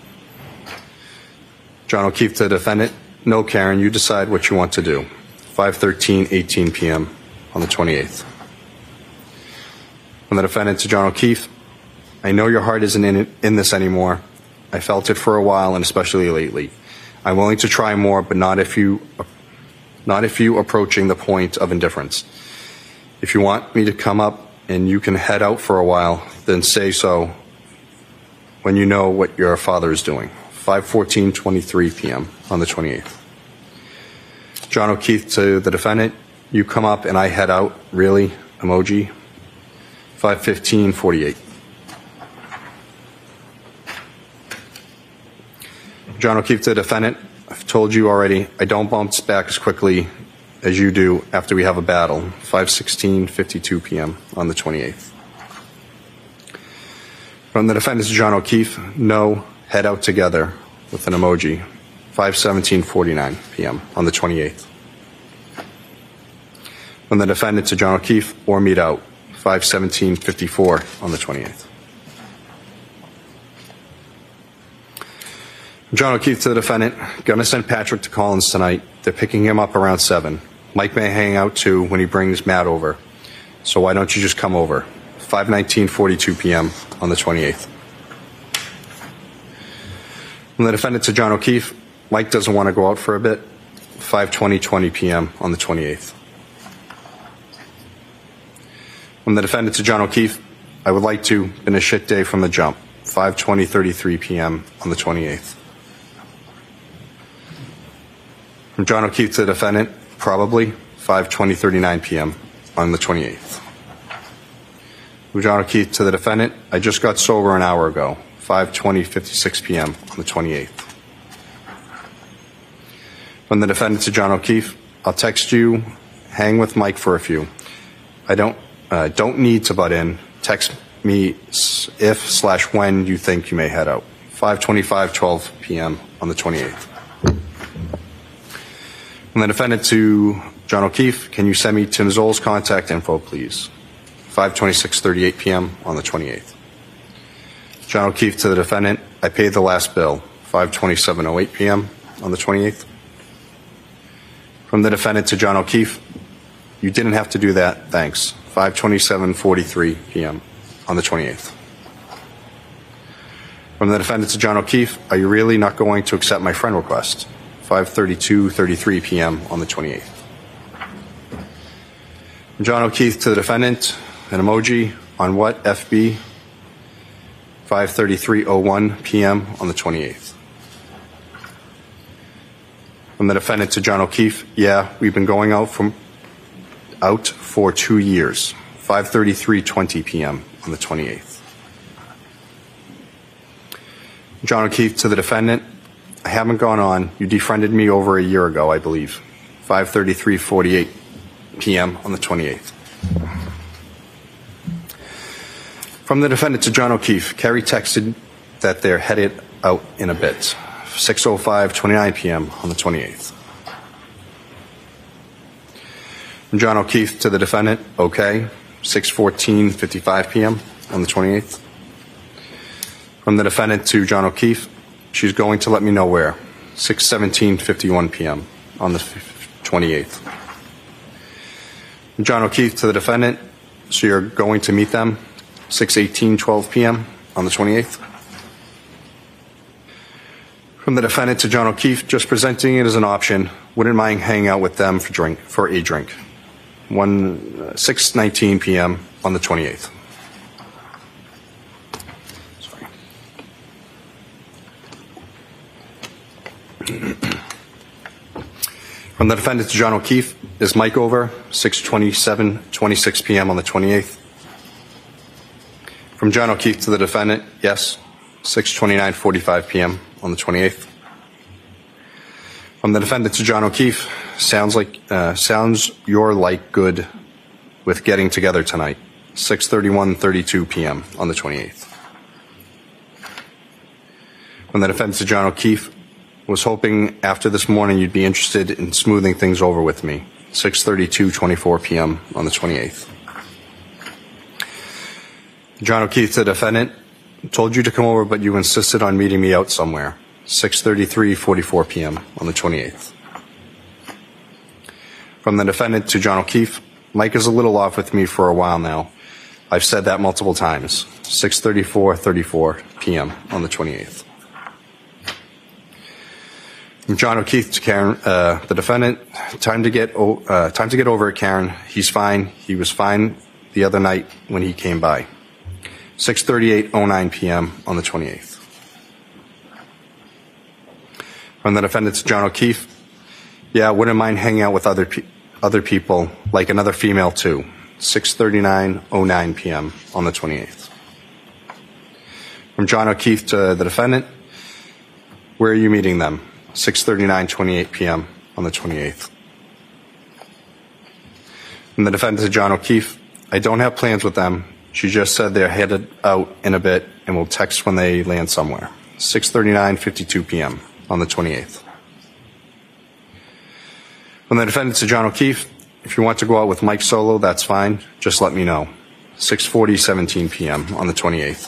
John O'Keefe to the defendant, no, Karen, you decide what you want to do. five thirteen eighteen p.m. on the twenty-eighth. From the defendant to John O'Keefe, I know your heart isn't in, it, in this anymore. I felt it for a while, and especially lately. I'm willing to try more, but not if you, not if you approaching the point of indifference. If you want me to come up and you can head out for a while, then say so when you know what your father is doing. five fourteen twenty-three p.m. on the twenty-eighth. John O'Keefe to the defendant, you come up and I head out, really? Emoji. five fifteen forty-eight. John O'Keefe to the defendant, I've told you already, I don't bounce back as quickly as you do after we have a battle. five sixteen fifty-two p.m. on the twenty-eighth. From the defendant to John O'Keefe, no, head out together with an emoji. five seventeen forty-nine p.m. on the twenty-eighth. From the defendant to John O'Keefe, or meet out. five seventeen fifty-four on the twenty-eighth. John O'Keefe to the defendant, gonna send Patrick to Collins tonight. They're picking him up around seven. Mike may hang out too when he brings Matt over. So why don't you just come over? five nineteen forty-two p.m. on the twenty-eighth. From the defendant to John O'Keefe, Mike doesn't want to go out for a bit. five twenty twenty p.m. on the twenty-eighth. From the defendant to John O'Keefe, I would like to, been a shit day from the jump. five twenty thirty-three p.m. on the twenty-eighth. From John O'Keefe to the defendant, probably five twenty thirty-nine p.m. on the twenty-eighth. From John O'Keefe to the defendant, I just got sober an hour ago. five twenty fifty-six p.m. on the twenty-eighth. From the defendant to John O'Keefe, I'll text you, hang with Mike for a few. I don't uh, don't need to butt in. Text me if slash when you think you may head out. five twenty-five twelve p.m. on the twenty-eighth. From the defendant to John O'Keefe, can you send me Tim Zoll's contact info, please? five twenty-six thirty-eight p.m. on the twenty-eighth. John O'Keefe to the defendant, I paid the last bill. five twenty-seven oh eight p.m. on the twenty-eighth. From the defendant to John O'Keefe, you didn't have to do that, thanks. five twenty-seven forty-three p.m. on the twenty-eighth. From the defendant to John O'Keefe, are you really not going to accept my friend request? five thirty-two thirty-three p.m. on the twenty-eighth. From John O'Keefe to the defendant, an emoji on what, F B? five thirty-three oh one p.m. on the twenty-eighth. From the defendant to John O'Keefe, yeah, we've been going out from out for two years. five thirty-three twenty p.m. on the twenty-eighth. John O'Keefe to the defendant, I haven't gone on. You defriended me over a year ago, I believe. five thirty-three forty-eight p.m. on the twenty-eighth. From the defendant to John O'Keefe, Kerry texted that they're headed out in a bit. six oh five twenty-nine p.m. on the twenty-eighth. From John O'Keefe to the defendant, okay, six fourteen fifty-five p.m. on the twenty-eighth. From the defendant to John O'Keefe, she's going to let me know where, six seventeen fifty-one p.m. on the twenty-eighth. From John O'Keefe to the defendant, so you're going to meet them, six eighteen twelve p.m. on the twenty-eighth. From the defendant to John O'Keefe, just presenting it as an option, wouldn't mind hanging out with them for drink for a drink, one uh, six nineteen p.m. on the twenty-eighth. Sorry. From the defendant to John O'Keefe, is Mike over, six twenty-seven twenty-six p.m. on the twenty-eighth. From John O'Keefe to the defendant, yes, six twenty-nine forty-five p.m. on the twenty-eighth. From the defendant to John O'Keefe, sounds like uh, sounds you're like good with getting together tonight, six thirty-one thirty-two p.m. on the twenty-eighth. From the defendant to John O'Keefe, was hoping after this morning you'd be interested in smoothing things over with me, six thirty-two twenty-four p.m. on the twenty-eighth. John O'Keefe to the defendant, told you to come over but you insisted on meeting me out somewhere, six thirty-three forty-four p.m. on the twenty-eighth. From the defendant to John O'Keefe, Mike is a little off with me for a while now. I've said that multiple times, six thirty-four thirty-four p.m. on the twenty-eighth. From John O'Keefe to Karen, uh, the defendant, time to get o- uh, time to get over it, Karen. He's fine. He was fine the other night when he came by. six thirty-eight oh nine p.m. on the twenty-eighth. From the defendant to John O'Keefe, yeah, wouldn't mind hanging out with other pe- other people, like another female too. six thirty-nine oh nine p.m. on the twenty-eighth. From John O'Keefe to the defendant, where are you meeting them? six thirty-nine twenty-eight p.m. on the twenty-eighth. From the defendant to John O'Keefe, I don't have plans with them. She just said they're headed out in a bit and will text when they land somewhere. six thirty-nine fifty-two p.m. on the twenty-eighth. From the defendant to John O'Keefe, if you want to go out with Mike solo, that's fine. Just let me know. six forty seventeen p.m. on the twenty-eighth.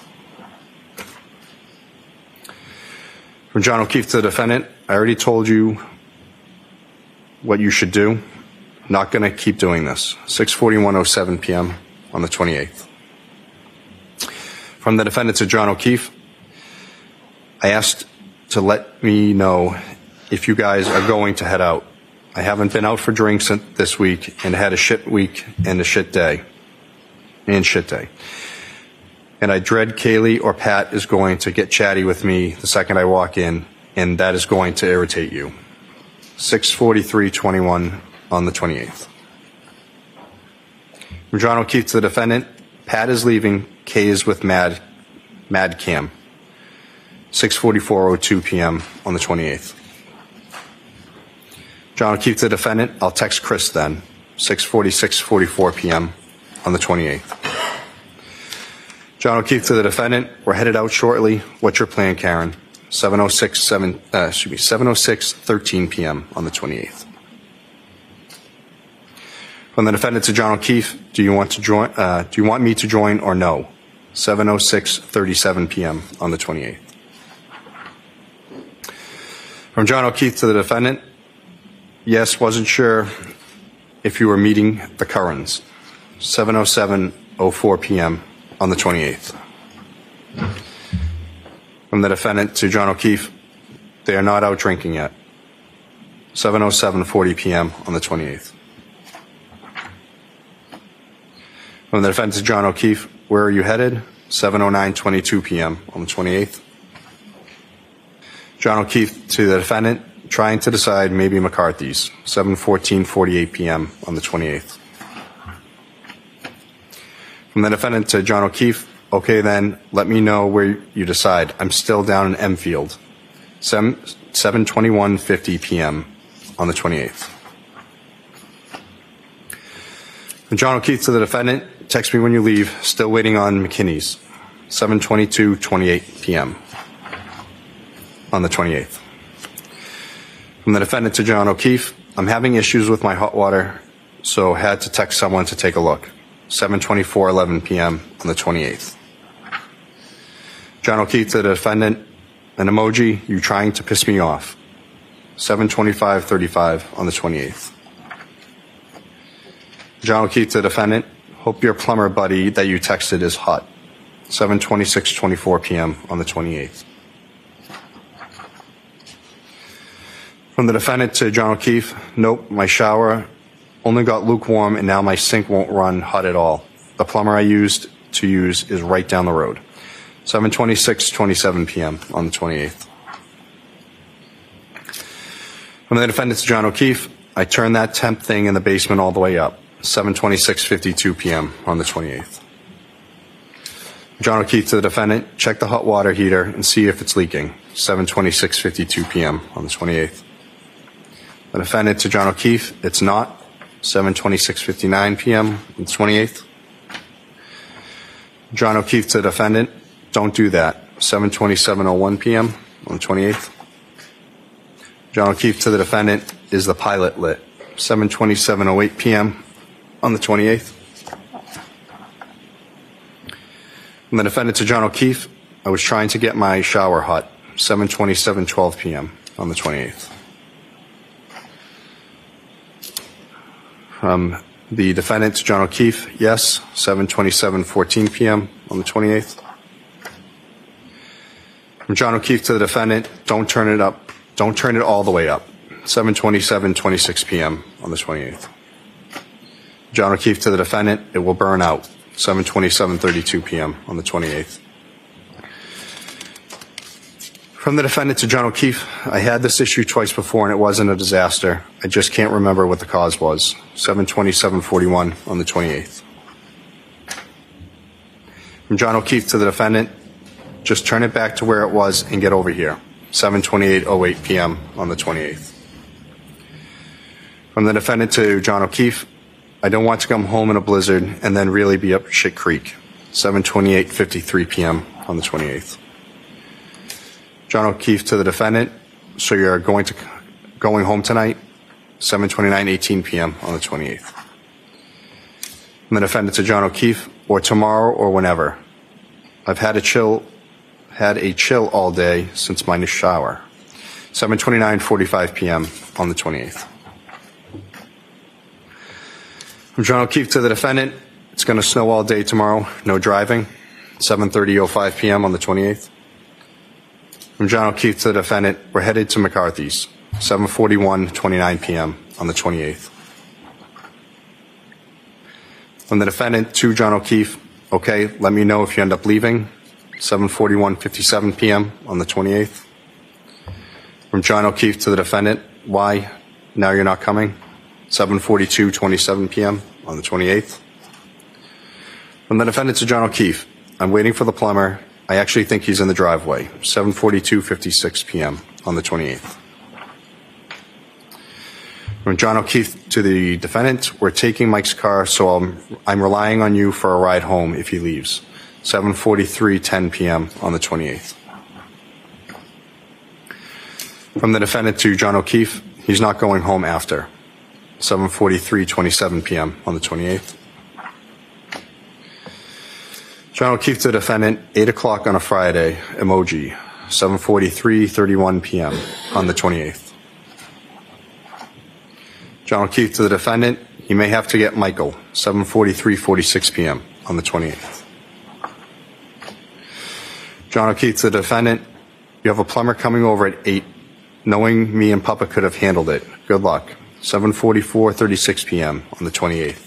From John O'Keefe to the defendant, I already told you what you should do. Not going to keep doing this. six forty-one oh seven p.m. on the twenty-eighth. From the defendant to John O'Keefe, I asked to let me know if you guys are going to head out. I haven't been out for drinks this week and had a shit week and a shit day. And shit day. And I dread Kaylee or Pat is going to get chatty with me the second I walk in, and that is going to irritate you. six forty-three twenty-one on the twenty-eighth. From John O'Keefe to the defendant, Pat is leaving, Kay is with Mad, Mad Cam. six forty-four oh two p.m. on the twenty-eighth. John O'Keefe to the defendant, I'll text Chris then, six forty-six forty-four p.m. on the twenty-eighth. John O'Keefe to the defendant, we're headed out shortly. What's your plan, Karen? seven oh six, seven, uh, excuse me, seven oh six thirteen p.m. on the twenty-eighth. From the defendant to John O'Keefe, do you want to join? Uh, do you want me to join or no? seven oh six thirty-seven p.m. on the twenty-eighth. From John O'Keefe to the defendant, yes, wasn't sure if you were meeting the Currans. seven oh seven oh four p.m. on the twenty-eighth. From From the defendant to John O'Keefe, they are not out drinking yet. seven oh seven forty p.m. on the twenty-eighth. From the defendant to John O'Keefe, where are you headed? seven oh nine twenty-two p.m. on the twenty-eighth. John O'Keefe to the defendant, trying to decide maybe McCarthy's, seven fourteen forty-eight p.m. on the twenty-eighth. From the defendant to John O'Keefe, okay then, let me know where you decide. I'm still down in Enfield, seven twenty-one fifty p.m. on the twenty-eighth. From John O'Keefe to the defendant, text me when you leave, still waiting on McKinney's, seven twenty-two twenty-eight p.m. on the twenty-eighth. From the defendant to John O'Keefe, I'm having issues with my hot water, so had to text someone to take a look, seven twenty-four eleven p.m. on the twenty-eighth. John O'Keefe to the defendant, an emoji, you trying to piss me off, seven twenty-five thirty-five on the twenty-eighth. John O'Keefe to the defendant, hope your plumber buddy that you texted is hot, seven twenty-six twenty-four p.m. on the twenty-eighth. From the defendant to John O'Keefe, nope, my shower only got lukewarm and now my sink won't run hot at all. The plumber I used to use is right down the road, seven twenty-six twenty-seven p.m. on the twenty-eighth. From the defendant to John O'Keefe, I turned that temp thing in the basement all the way up, seven twenty-six fifty-two p.m. on the twenty-eighth. John O'Keefe to the defendant, check the hot water heater and see if it's leaking, seven twenty-six fifty-two p.m. on the twenty-eighth. The defendant to John O'Keefe, it's not, seven twenty-six fifty-nine p.m. on the twenty-eighth. John O'Keefe to the defendant, don't do that, seven twenty-seven oh one p.m. on the twenty-eighth. John O'Keefe to the defendant, is the pilot lit, seven twenty-seven oh eight p.m. on the twenty-eighth. From the defendant to John O'Keefe, I was trying to get my shower hot, seven twenty-seven twelve p.m. on the twenty-eighth. From the defendant to John O'Keefe, yes, seven twenty-seven fourteen p.m. on the twenty-eighth. From John O'Keefe to the defendant, don't turn it up, don't turn it all the way up, seven twenty-seven twenty-six p.m. on the twenty-eighth. John O'Keefe to the defendant, it will burn out, seven twenty-seven thirty-two p.m. on the twenty-eighth. From the defendant to John O'Keefe, I had this issue twice before and it wasn't a disaster. I just can't remember what the cause was, seven twenty-seven forty-one on the twenty-eighth. From John O'Keefe to the defendant, just turn it back to where it was and get over here, seven twenty-eight oh eight p.m. on the twenty-eighth. From the defendant to John O'Keefe, I don't want to come home in a blizzard and then really be up shit creek, seven twenty-eight fifty-three p.m. on the twenty-eighth. John O'Keefe to the defendant, so you're going to going home tonight, seven twenty-nine eighteen p.m. on the twenty-eighth. From the defendant to John O'Keefe, or tomorrow or whenever. I've had a chill, had a chill all day since my shower, seven twenty-nine forty-five p.m. on the twenty-eighth. From John O'Keefe to the defendant, it's going to snow all day tomorrow, no driving, seven thirty oh five p.m. on the twenty-eighth. From John O'Keefe to the defendant, we're headed to McCarthy's, seven forty-one twenty-nine p.m. on the twenty-eighth. From the defendant to John O'Keefe, okay, let me know if you end up leaving, seven forty-one fifty-seven p.m. on the twenty-eighth. From John O'Keefe to the defendant, why? Now you're not coming, seven forty-two twenty-seven p.m. on the twenty-eighth. From the defendant to John O'Keefe, I'm waiting for the plumber. I actually think he's in the driveway, seven forty-two fifty-six p.m. on the twenty-eighth. From John O'Keefe to the defendant, we're taking Mike's car, so I'm, I'm relying on you for a ride home if he leaves, seven forty-three ten p.m. on the twenty-eighth. From the defendant to John O'Keefe, he's not going home after, seven forty-three twenty-seven p.m. on the twenty-eighth. John O'Keefe to the defendant, eight o'clock on a Friday, emoji, seven forty-three thirty-one p.m. on the twenty-eighth. John O'Keefe to the defendant, he may have to get Michael, seven forty-three forty-six p.m. on the twenty-eighth. John O'Keefe to the defendant, You have a plumber coming over at eight, knowing me and Papa could have handled it. Good luck. seven forty-four, thirty-six p.m. on the twenty-eighth.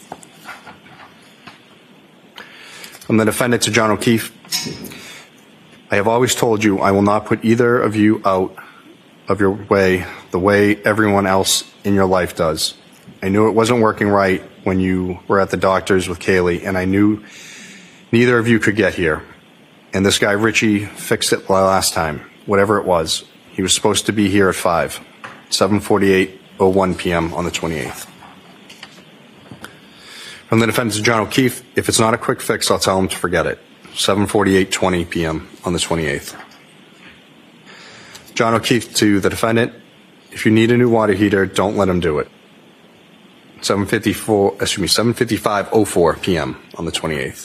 From the defendant to John O'Keefe, I have always told you I will not put either of you out of your way the way everyone else in your life does. I knew it wasn't working right when you were at the doctor's with Kaylee, and I knew neither of you could get here. And this guy, Richie, fixed it last time, whatever it was. He was supposed to be here at five, seven forty-eight oh one p.m. on the twenty-eighth. From the defendant to John O'Keefe, if it's not a quick fix, I'll tell him to forget it. seven forty-eight twenty p.m. on the twenty-eighth. John O'Keefe to the defendant, if you need a new water heater, don't let him do it. seven fifty-four, excuse me, seven fifty-five oh four p.m. on the twenty-eighth.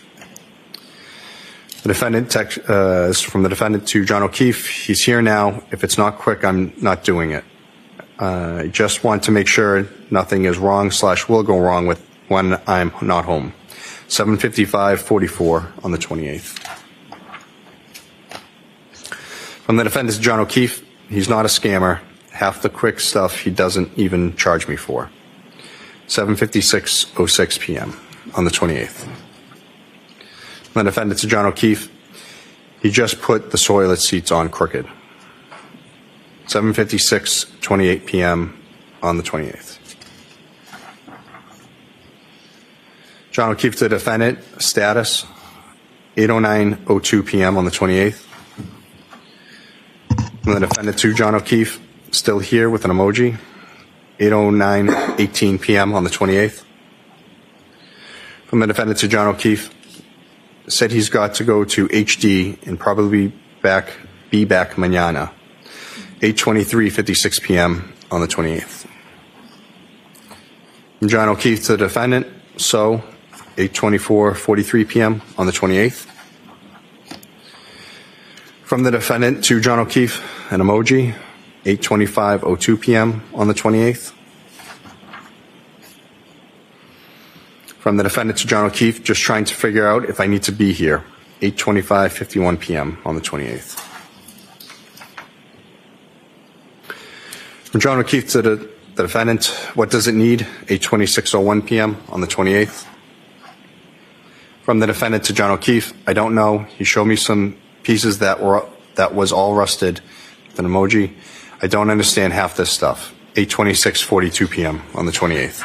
The defendant text, uh, from the defendant to John O'Keefe, he's here now. If it's not quick, I'm not doing it. Uh, I just want to make sure nothing is wrong slash will go wrong with when I'm not home. seven fifty-five forty-four on the twenty-eighth. From the defendant to John O'Keefe, he's not a scammer. Half the quick stuff he doesn't even charge me for. seven fifty-six oh six p.m. on the twenty-eighth. From the defendant to John O'Keefe, he just put the toilet seats on crooked. seven fifty-six twenty-eight p.m. on the twenty-eighth. John O'Keefe to the defendant, status, eight oh nine oh two p.m. on the twenty-eighth. From the defendant to John O'Keefe, still here with an emoji, eight oh nine eighteen p.m. on the twenty-eighth. From the defendant to John O'Keefe, said he's got to go to H D and probably back, be back mañana, eight twenty-three fifty-six p.m. on the twenty-eighth. From John O'Keefe to the defendant, so, eight twenty-four forty-three p.m. on the twenty-eighth. From the defendant to John O'Keefe, an emoji, eight twenty-five oh two p.m. on the twenty-eighth. From the defendant to John O'Keefe, just trying to figure out if I need to be here, eight twenty-five fifty-one p.m. on the twenty-eighth. From John O'Keefe to the, the defendant, what does it need, eight twenty-six oh one p.m. on the twenty-eighth. From the defendant to John O'Keefe, I don't know. He showed me some pieces that were that was all rusted with an emoji. I don't understand half this stuff. eight twenty-six forty-two p.m. on the twenty-eighth.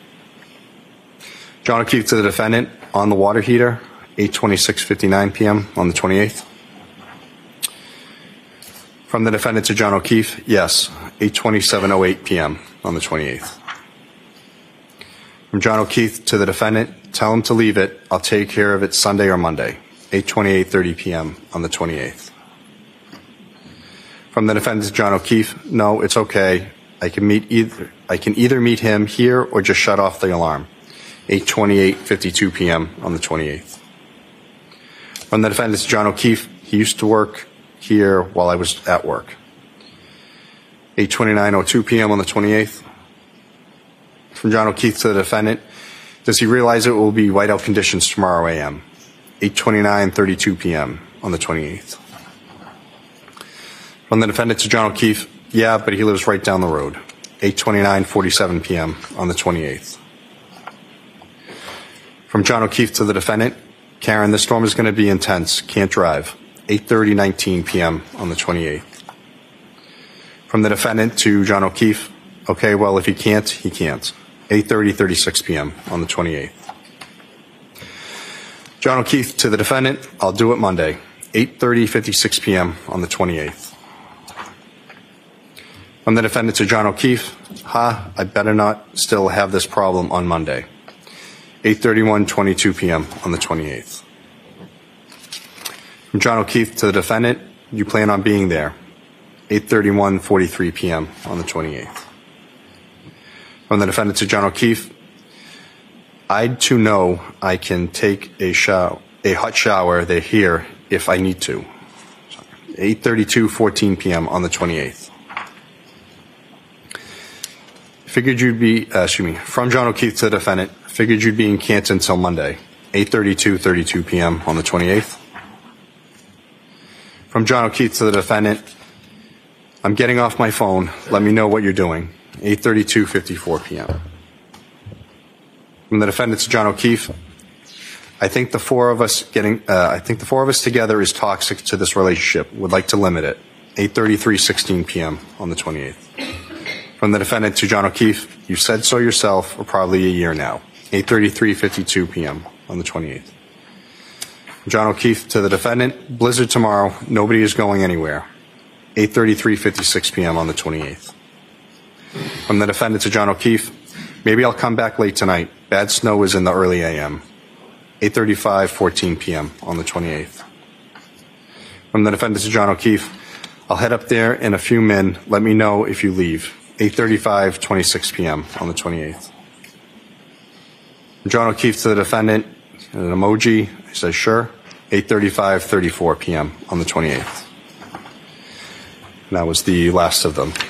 John O'Keefe to the defendant, on the water heater, eight twenty-six fifty-nine p.m. on the twenty-eighth. From the defendant to John O'Keefe, yes, eight twenty-seven oh eight p.m. on the twenty-eighth. From John O'Keefe to the defendant, tell him to leave it. I'll take care of it Sunday or Monday, eight twenty-eight thirty p.m. on the twenty-eighth. From the defendant to John O'Keefe, no, it's okay. I can meet either. I can either meet him here or just shut off the alarm, eight twenty-eight fifty-two p.m. on the twenty-eighth. From the defendant to John O'Keefe, he used to work here while I was at work, eight twenty-nine oh two p.m. on the twenty-eighth. From John O'Keefe to the defendant, does he realize it will be whiteout conditions tomorrow a m, eight twenty-nine thirty-two p.m. on the twenty-eighth. From the defendant to John O'Keefe, yeah, but he lives right down the road, eight twenty-nine forty-seven p.m. on the twenty-eighth. From John O'Keefe to the defendant, Karen, this storm is going to be intense, can't drive, eight thirty nineteen p.m. on the twenty-eighth. From the defendant to John O'Keefe, okay, well, if he can't, he can't, eight thirty thirty-six p.m. on the twenty-eighth. John O'Keefe to the defendant, I'll do it Monday, eight thirty fifty-six p.m. on the twenty-eighth. From the defendant to John O'Keefe, ha, I better not still have this problem on Monday, eight thirty-one twenty-two p.m. on the twenty-eighth. From John O'Keefe to the defendant, you plan on being there, eight thirty-one forty-three p.m. on the twenty-eighth. From the defendant to John O'Keefe, I'd to know I can take a shower, a hot shower there here if I need to, eight thirty-two fourteen p.m. on the twenty-eighth. Figured you'd be, uh, excuse me, from John O'Keefe to the defendant, figured you'd be in Canton until Monday, eight thirty-two thirty-two p.m. on the twenty-eighth. From John O'Keefe to the defendant, I'm getting off my phone. Let me know what you're doing. eight thirty-two fifty-four p.m. From the defendant to John O'Keefe, I think the four of us getting, uh, I think the four of us together is toxic to this relationship. Would like to limit it. eight thirty-three sixteen p.m. on the twenty-eighth. From the defendant to John O'Keefe, you said so yourself for probably a year now. eight thirty-three fifty-two p.m. on the twenty-eighth. John O'Keefe to the defendant, blizzard tomorrow, nobody is going anywhere. eight thirty-three fifty-six p.m. on the twenty-eighth. From the defendant to John O'Keefe, maybe I'll come back late tonight. Bad snow is in the early a m. eight thirty-five fourteen p.m. on the twenty-eighth. From the defendant to John O'Keefe, I'll head up there in a few min. Let me know if you leave. eight thirty-five twenty-six p.m. on the twenty-eighth. From John O'Keefe to the defendant, an emoji, he says sure. eight thirty-five thirty-four p.m. on the twenty-eighth. And that was the last of them.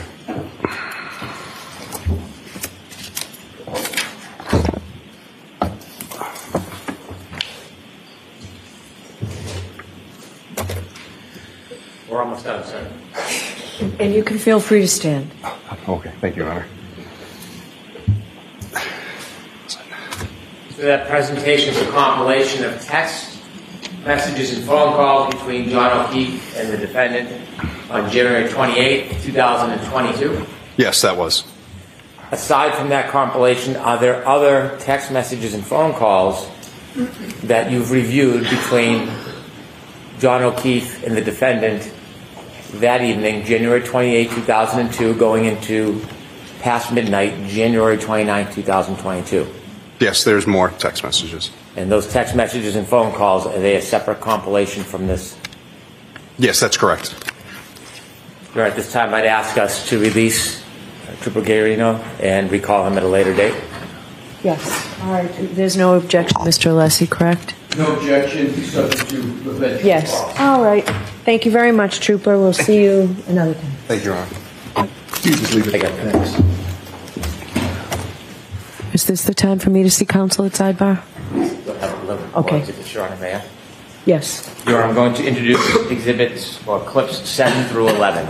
We're almost done, sir. And you can feel free to stand. Okay, thank you, Your Honor. So that presentation is a compilation of text messages and phone calls between John O'Keefe and the defendant on January twenty-eighth, two thousand twenty-two. Yes, that was. Aside from that compilation, are there other text messages and phone calls that you've reviewed between John O'Keefe and the defendant that evening, January twenty-eighth, two thousand two, going into past midnight, January twenty-ninth, two thousand twenty-two? Yes, there's more text messages. And those text messages and phone calls, are they a separate compilation from this? Yes, that's correct. All right, this time I'd ask us to release Trooper Gagliarino and recall him at a later date. Yes. All right. There's no objection, Mister Alessi, correct? No objection, subject to the bench. Yes. All right. Thank you very much, Trooper. We'll see you another time. Thank you, Your Honor. You just leave it. Thanks. Is this the time for me to see counsel at sidebar? Okay. Your Honor, may I? Yes. Your Honor, I'm going to introduce exhibits or clips seven through eleven.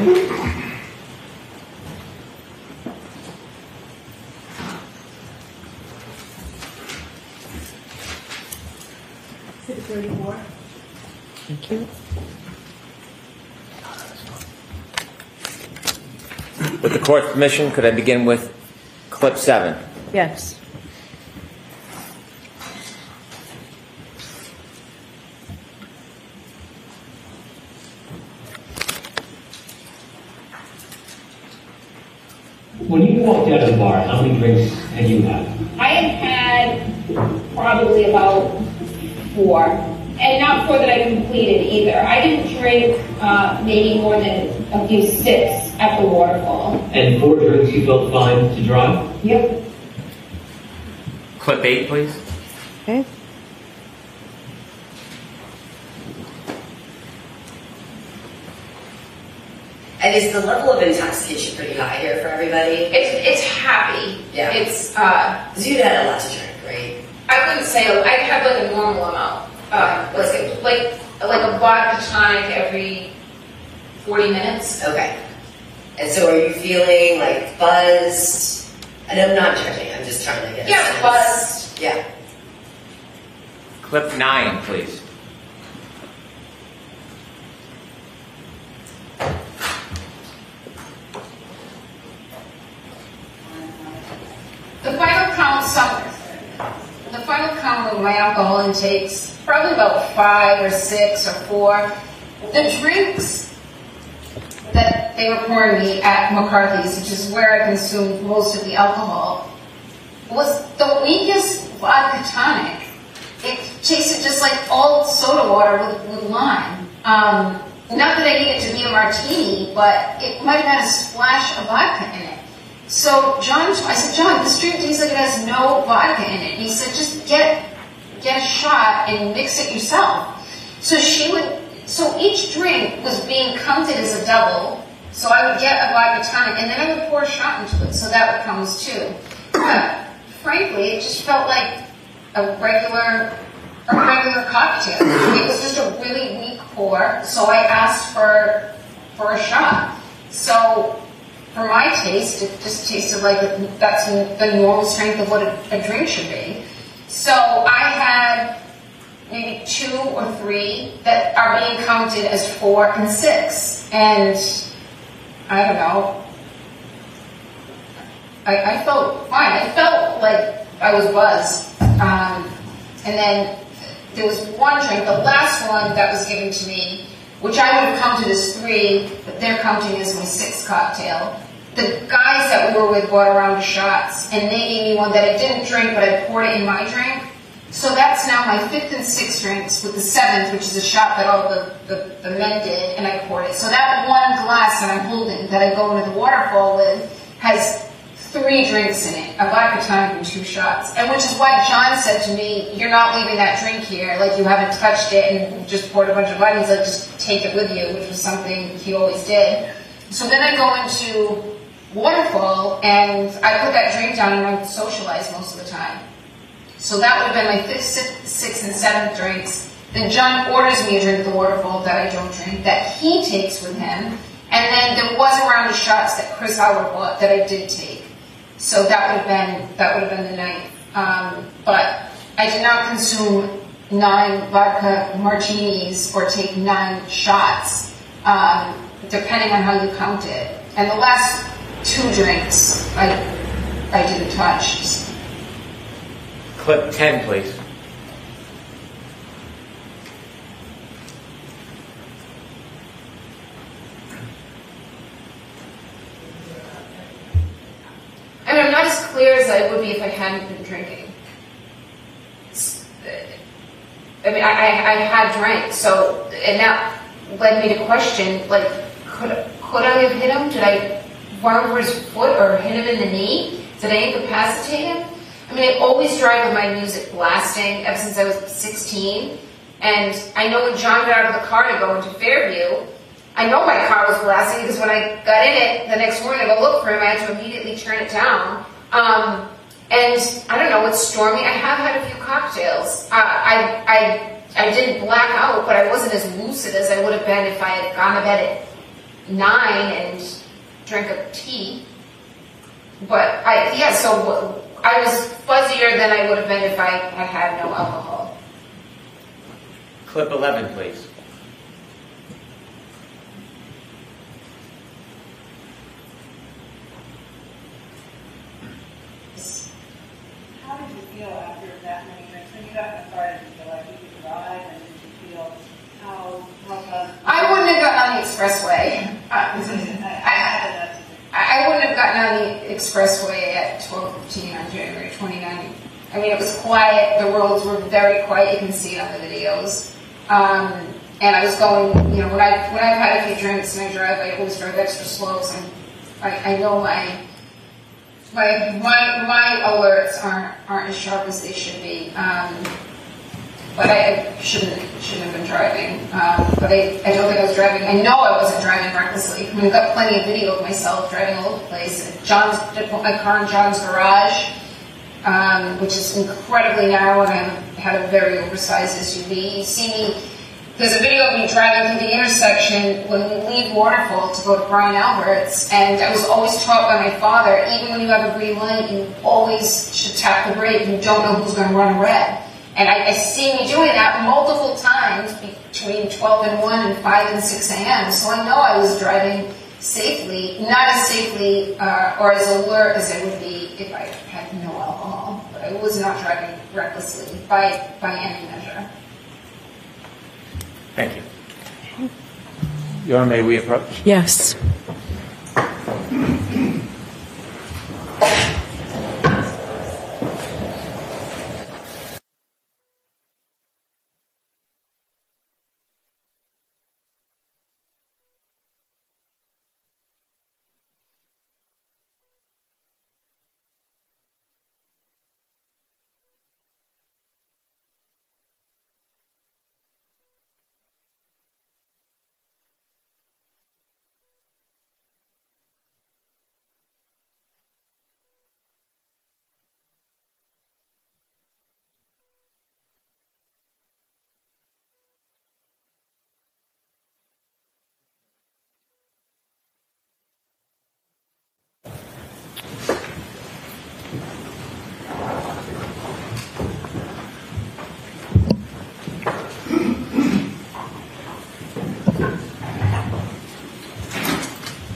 thirty-four. Thank you. With the court's permission, could I begin with clip seven? Yes. When you walked out of the bar, how many drinks had you had? I have had probably about four, and not four that I completed either. I didn't drink uh, maybe more than a few sips at the waterfall. And four drinks you felt fine to drive? Yep. Clip eight, please. Okay. And is the level of intoxication pretty high here for everybody? It's it's happy. Yeah. It's uh. Because you'd had a lot to drink, right? I wouldn't say I had like a normal amount. Uh, like like like a vodka tonic every forty minutes. Okay. And so, are you feeling like buzzed? And I'm not judging. I'm just trying to get. Yeah, a sense. buzzed. Yeah. Clip nine, please. The final count, some, the final count of my alcohol intakes, probably about five or six or four. The drinks that they were pouring me at McCarthy's, which is where I consumed most of the alcohol, was the weakest vodka tonic. It tasted just like old soda water with, with lime. Um, not that I needed to be a martini, but it might have had a splash of vodka in it. So John, I said, John, this drink tastes like it has no vodka in it. And he said, just get get a shot and mix it yourself. So she would, so each drink was being counted as a double. So I would get a vodka tonic, and then I would pour a shot into it. So that would count as two. But frankly, it just felt like a regular, a regular cocktail. It was just a really weak pour, so I asked for for a shot. So for my taste, it just tasted like that's the normal strength of what a, a drink should be. So I had maybe two or three that are being counted as four and six. And I don't know, I, I felt fine. I felt like I was buzzed. Um, and then there was one drink, the last one that was given to me, which I would have counted as three, but they're counting as my sixth cocktail. The guys that we were with brought around the shots, and they gave me one that I didn't drink, but I poured it in my drink. So that's now my fifth and sixth drinks, with the seventh, which is a shot that all the, the, the men did, and I poured it. So that one glass that I'm holding, that I go into the waterfall with, has three drinks in it, a vodka tonic and two shots. And which is why John said to me, you're not leaving that drink here, like you haven't touched it and just poured a bunch of vodka. He's like, just take it with you, which was something he always did. So then I go into Waterfall, and I put that drink down and I socialize most of the time. So that would have been my fifth, sixth, sixth and seventh drinks. Then John orders me a drink at the Waterfall that I don't drink, that he takes with him. And then there was a round of shots that Chris Howard bought that I did take. So that would have been that would have been the night. Um, but I did not consume nine vodka martinis or take nine shots, um, depending on how you count it. And the last two drinks I I didn't touch. Clip ten, please. I mean, I'm not as clear as I would be if I hadn't been drinking. I mean, I, I, I had drank, so, and that led me to question, like, could, could I have hit him? Did I run over his foot or hit him in the knee? Did I incapacitate him? I mean, I always drive with my music blasting ever since I was sixteen, and I know when John got out of the car to go into Fairview, I know my car was blasting because when I got in it the next morning to go look for him, I had to immediately turn it down. Um, and I don't know, it's stormy. I have had a few cocktails. Uh, I, I, I didn't black out, but I wasn't as lucid as I would have been if I had gone to bed at nine and drank a tea. But I, yeah, so I was fuzzier than I would have been if I had had no alcohol. Clip eleven, please. How did you feel after that many drinks? When you got in the car, did you feel like you could drive, and did you feel how how fun? I wouldn't have gotten on the expressway. I, I, I wouldn't have gotten on the expressway at twelve fifteen on January twenty-ninth. I mean, it was quiet. The roads were very quiet. You can see it on the videos. Um, and I was going, you know, when, I, when I've had a few drinks and I drive, I always drive extra slow, so I, I know my... My, my my alerts aren't aren't as sharp as they should be, um, but I, I shouldn't shouldn't have been driving. Um, but I, I don't think I was driving. I know I wasn't driving recklessly. I mean, I've got plenty of video of myself driving all over the place. John's I put my car in John's garage, um, which is incredibly narrow, and I had a very oversized S U V. You see me. There's a video of me driving through the intersection when we leave Waterfall to go to Brian Albert's, and I was always taught by my father, even when you have a green light, you always should tap the brake. You don't know who's going to run red. And I, I see me doing that multiple times between twelve and one and five and six a.m., so I know I was driving safely, not as safely uh, or as alert as I would be if I had no alcohol, but I was not driving recklessly by, by any measure. Thank you. Your Honor, may we approach? Yes.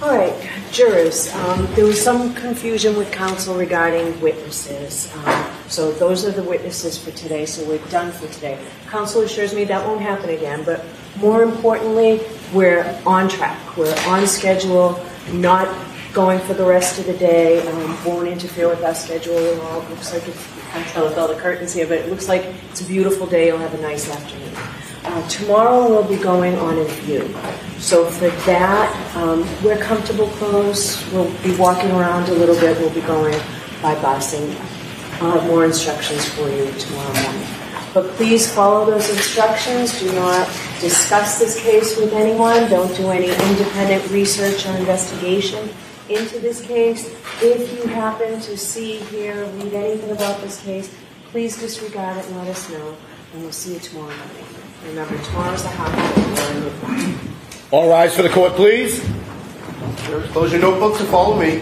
All right, jurors, um, there was some confusion with counsel regarding witnesses. Um, so those are the witnesses for today, so we're done for today. Counsel assures me that won't happen again, but more importantly, we're on track. We're on schedule, not going for the rest of the day, um, won't interfere with our schedule at all. It looks like, it's, I can't tell with all the curtains here, but it looks like it's a beautiful day. You'll have a nice afternoon. Uh, tomorrow we'll be going on a view. So for that, um, we're comfortable clothes. We'll be walking around a little bit. We'll be going by bus, and I'll have more instructions for you tomorrow morning. But please follow those instructions. Do not discuss this case with anyone. Don't do any independent research or investigation into this case. If you happen to see, hear, read anything about this case, please disregard it and let us know. And we'll see you tomorrow morning. Remember, tomorrow's a holiday. All rise for the court, please. Close your notebooks and follow me.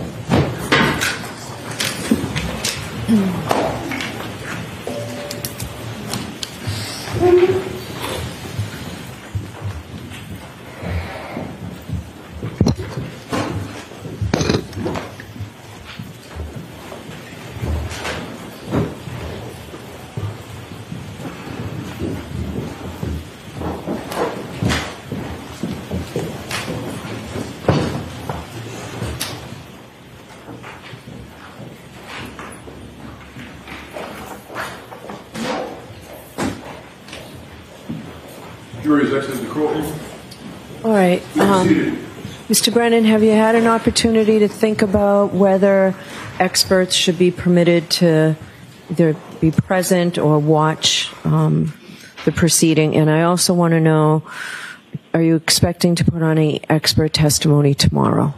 Jury is exited the courtroom. All right. Um, Mister Brennan, have you had an opportunity to think about whether experts should be permitted to either be present or watch um, the proceeding? And I also want to know, are you expecting to put on any expert testimony tomorrow?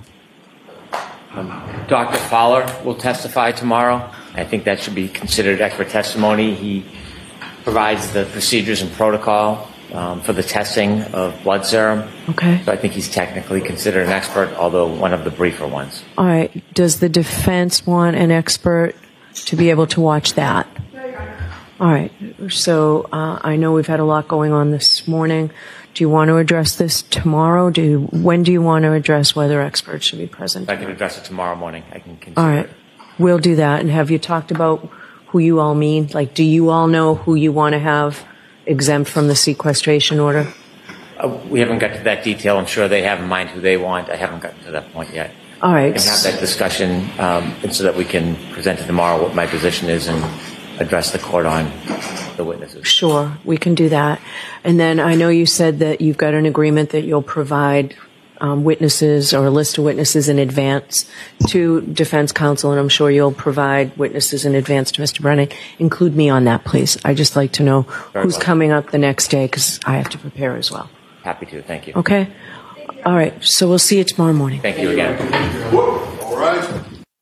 Um, Doctor Fowler will testify tomorrow. I think that should be considered expert testimony. He provides the procedures and protocol um, for the testing of blood serum. Okay. So I think he's technically considered an expert, although one of the briefer ones. All right. Does the defense want an expert to be able to watch that? All right. So uh, I know we've had a lot going on this morning. Do you want to address this tomorrow? Do you, when do you want to address whether experts should be present? I can address it tomorrow morning. I can consider All right. it. We'll do that. And have you talked about who you all mean? Like, do you all know who you want to have exempt from the sequestration order? Uh, we haven't got to that detail. I'm sure they have in mind who they want. I haven't gotten to that point yet. All right. We can have that discussion um, and so that we can present it tomorrow what my position is and address the court on the witnesses. Sure, we can do that. And then I know you said that you've got an agreement that you'll provide um, witnesses or a list of witnesses in advance to defense counsel, and I'm sure you'll provide witnesses in advance to Mister Brennan. Include me on that, please. I'd just like to know Very who's well. coming up the next day because I have to prepare as well. Happy to. Thank you. Okay? All right, so we'll see you tomorrow morning. Thank you again. All right.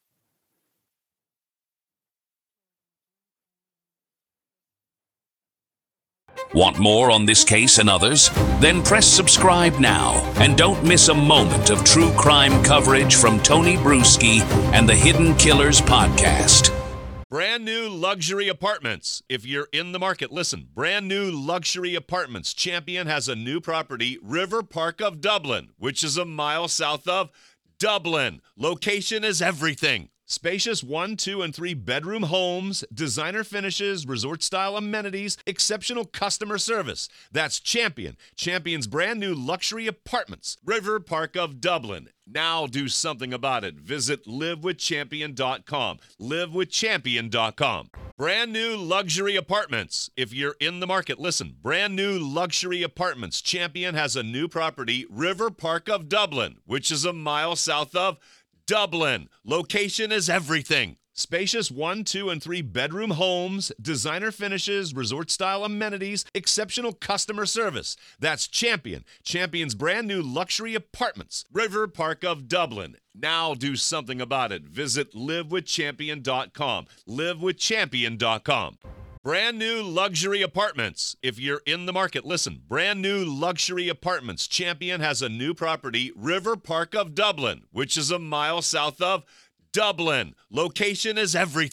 Want more on this case and others? Then press subscribe now and don't miss a moment of true crime coverage from Tony Bruschi and the Hidden Killers podcast. Brand new luxury apartments. If you're in the market, listen. Brand new luxury apartments. Champion has a new property, River Park of Dublin, which is a mile south of Dublin. Location is everything. Spacious one, two, and three bedroom homes, designer finishes, resort-style amenities, exceptional customer service. That's Champion. Champion's brand new luxury apartments, River Park of Dublin. Now do something about it. Visit live with champion dot com. live with champion dot com. Brand new luxury apartments. If you're in the market, listen. Brand new luxury apartments. Champion has a new property, River Park of Dublin, which is a mile south of Dublin. Location is everything. Spacious one, two, and three bedroom homes, designer finishes, resort-style amenities, exceptional customer service. That's Champion. Champion's brand new luxury apartments, River Park of Dublin. Now do something about it. Visit live with champion dot com. live with champion dot com. Brand new luxury apartments. If you're in the market, listen. Brand new luxury apartments. Champion has a new property, River Park of Dublin, which is a mile south of Dublin. Location is everything.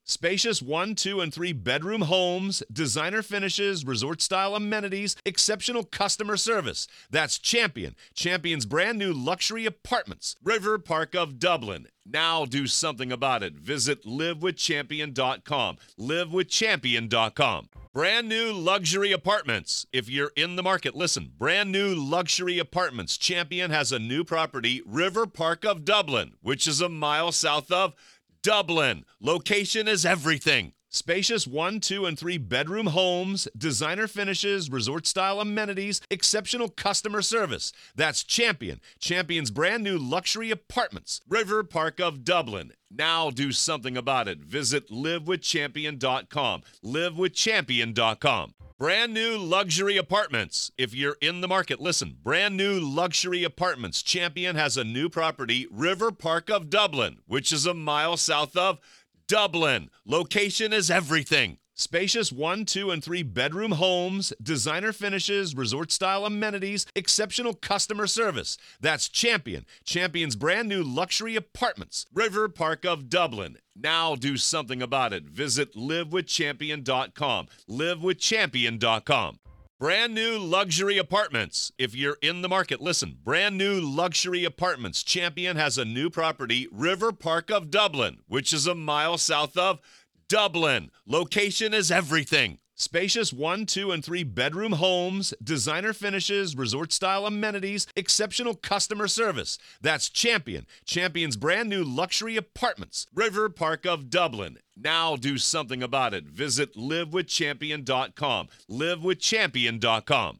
Spacious one, two, and three bedroom homes, designer finishes, resort-style amenities, exceptional customer service. That's Champion. Champion's brand new luxury apartments. River Park of Dublin. Now do something about it. Visit live with champion dot com. live with champion dot com. Brand new luxury apartments. If you're in the market, listen. Brand new luxury apartments. Champion has a new property, River Park of Dublin, which is a mile south of Dublin. Location is everything. Spacious one, two, and three bedroom homes, designer finishes, resort-style amenities, exceptional customer service. That's Champion. Champion's brand new luxury apartments. River Park of Dublin. Now do something about it. Visit live with champion dot com. live with champion dot com. Brand new luxury apartments. If you're in the market, listen. Brand new luxury apartments. Champion has a new property, River Park of Dublin, which is a mile south of Dublin. Location is everything. Spacious one, two, and three bedroom homes, designer finishes, resort-style amenities, exceptional customer service. That's Champion. Champion's brand new luxury apartments. River Park of Dublin. Now do something about it. Visit live with champion dot com. live with champion dot com. Brand new luxury apartments. If you're in the market, listen. Brand new luxury apartments. Champion has a new property, River Park of Dublin, which is a mile south of Dublin. Location is everything. Spacious one, two, and three bedroom homes, designer finishes, resort-style amenities, exceptional customer service. That's Champion. Champion's brand new luxury apartments. River Park of Dublin. Now do something about it. Visit live with champion dot com. live with champion dot com.